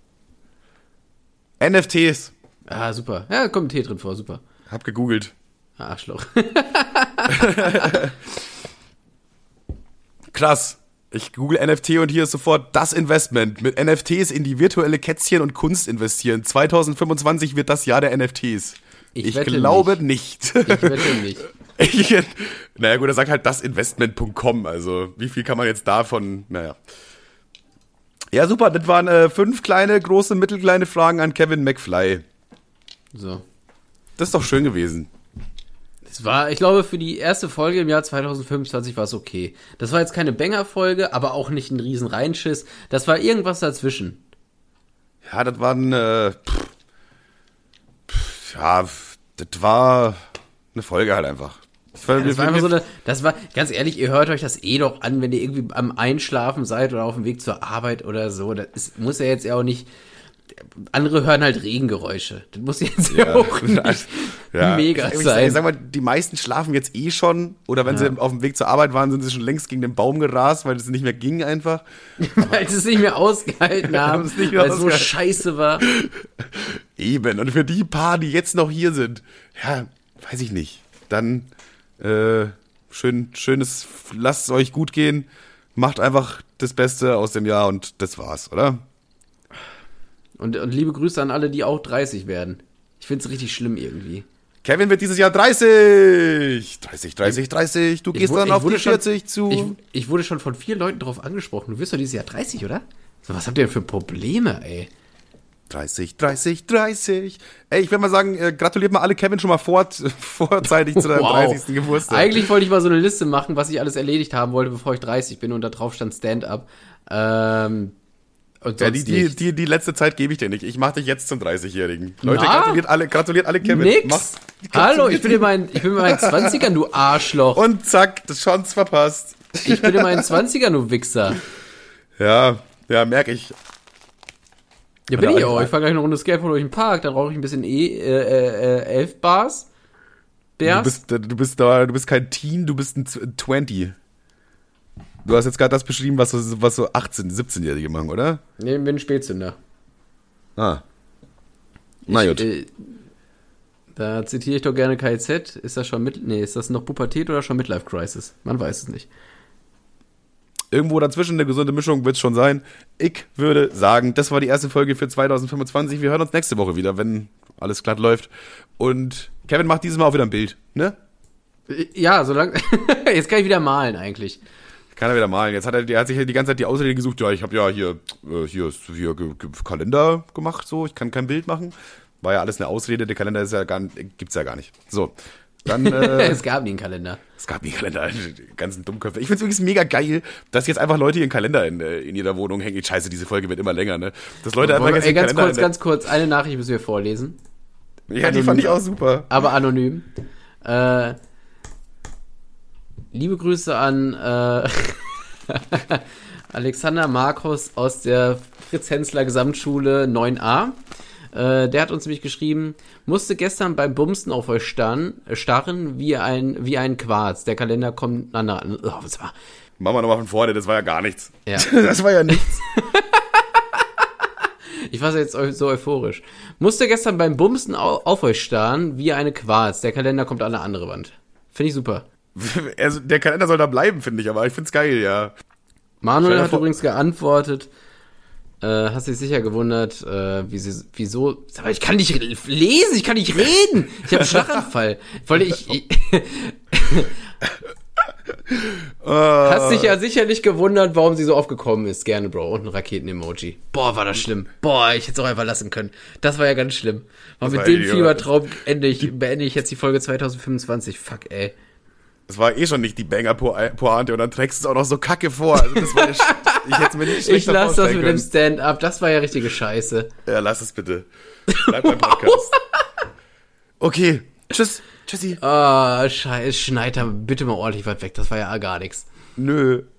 NFTs. Ah, super. Ja, kommt ein T drin vor, super. Hab gegoogelt. Arschloch. Krass. Ich google NFT und hier ist sofort das Investment. Mit NFTs in die virtuelle Kätzchen und Kunst investieren. 2025 wird das Jahr der NFTs. Ich glaube nicht. Ich wette nicht. Naja gut, er sagt halt dasinvestment.com. Also wie viel kann man jetzt davon, naja. Ja super, das waren 5 kleine, große, mittelkleine Fragen an Kevin McFly. So. Das ist doch schön gewesen. Ich glaube, für die erste Folge im Jahr 2025 war es okay. Das war jetzt keine Banger-Folge, aber auch nicht ein riesen Reinschiss. Das war irgendwas dazwischen. Ja, das waren, das war eine Folge halt einfach. Das war, ganz ehrlich, ihr hört euch das eh doch an, wenn ihr irgendwie am Einschlafen seid oder auf dem Weg zur Arbeit oder so. Muss ja jetzt auch nicht, andere hören halt Regengeräusche. Das muss jetzt ja auch nicht mega sein. Ich sag mal, die meisten schlafen jetzt eh schon oder wenn sie auf dem Weg zur Arbeit waren, sind sie schon längst gegen den Baum gerast, weil es nicht mehr ging einfach. Weil sie es nicht mehr ausgehalten haben, weil es so scheiße war. Eben, und für die paar, die jetzt noch hier sind, ja, weiß ich nicht, dann schönes, lasst es euch gut gehen, macht einfach das Beste aus dem Jahr und das war's, oder? Und liebe Grüße an alle, die auch 30 werden. Ich find's richtig schlimm irgendwie. Kevin wird dieses Jahr 30. 30. Du gehst dann auf die 40 zu. Ich wurde schon von 4 Leuten drauf angesprochen. Du wirst doch dieses Jahr 30, oder? So, was habt ihr denn für Probleme, ey? 30. Ey, ich würde mal sagen, gratuliert mal alle Kevin schon mal vorzeitig zu deinem 30. Geburtstag. Eigentlich wollte ich mal so eine Liste machen, was ich alles erledigt haben wollte, bevor ich 30 bin und da drauf stand Stand-up. Und ja, die letzte Zeit gebe ich dir nicht. Ich mache dich jetzt zum 30-Jährigen. Leute, gratuliert alle Kevin. Nix. Hallo, ich bin in meinen 20ern, du Arschloch. Und zack, das Chance verpasst. Ich bin in meinen 20ern, du Wichser. Ja, merke ich. Ja, bin ich auch. Ich fahre gleich eine Runde Skateboard durch den Park, dann rauche ich ein bisschen 11 Bars. Du bist kein Teen, du bist ein 20. Du hast jetzt gerade das beschrieben, was so 18-, 17-Jährige machen, oder? Nee, ich bin ein Spätzünder. Ah. Na gut. Da zitiere ich doch gerne KZ. Ist das schon ist das noch Pubertät oder schon Midlife Crisis? Man weiß es nicht. Irgendwo dazwischen eine gesunde Mischung wird es schon sein. Ich würde sagen, das war die erste Folge für 2025. Wir hören uns nächste Woche wieder, wenn alles glatt läuft. Und Kevin macht dieses Mal auch wieder ein Bild, ne? Ja, solange. Jetzt kann ich wieder malen eigentlich. Kann er wieder malen. Jetzt hat sich die ganze Zeit die Ausrede gesucht, ja, ich habe ja hier Kalender gemacht, so, ich kann kein Bild machen. War ja alles eine Ausrede, der Kalender gibt's ja gar nicht. So. Dann, es gab nie einen Kalender. Die ganzen Dummköpfe. Ich find's übrigens mega geil, dass jetzt einfach Leute ihren Kalender in ihrer Wohnung hängen. Scheiße, diese Folge wird immer länger, ne? Dass Leute einfach jetzt ganz kurz, eine Nachricht müssen wir vorlesen. Ja, anonym, die fand ich auch super. Aber anonym. Liebe Grüße an Alexander Markus aus der Fritz-Hensler Gesamtschule 9a. Der hat uns nämlich geschrieben, musste gestern beim Bumsen auf euch starren wie ein Quarz. Der Kalender kommt an. Oh, was war? Machen wir nochmal von vorne, das war ja gar nichts. Ja. Das war ja nichts. Ich war jetzt so euphorisch. Musste gestern beim Bumsen auf euch starren wie eine Quarz. Der Kalender kommt an eine andere Wand. Finde ich super. Also, der Kalender soll da bleiben, finde ich, aber ich find's geil, ja. Manuel hat übrigens geantwortet, hast dich sicher gewundert, wieso, aber ich kann nicht lesen, ich kann nicht reden, ich habe einen Schlaganfall. Hast dich ja sicherlich gewundert, warum sie so oft gekommen ist. Gerne, Bro. Und ein Raketen-Emoji. Boah, war das schlimm. Boah, ich hätte es auch einfach lassen können. Das war ja ganz schlimm. Und mit dem Fiebertraum beende ich jetzt die Folge 2025. Fuck, ey. Das war eh schon nicht die Banger-Pointe und dann trägst du es auch noch so kacke vor. Also das war ich hätte es mir nicht schlechter Ich lass das mit dem Stand-up. Das war ja richtige Scheiße. Ja, lass es bitte. Bleib beim Podcast. Okay. Tschüssi. Scheiße. Schneit da bitte mal ordentlich weit weg. Das war ja gar nichts. Nö.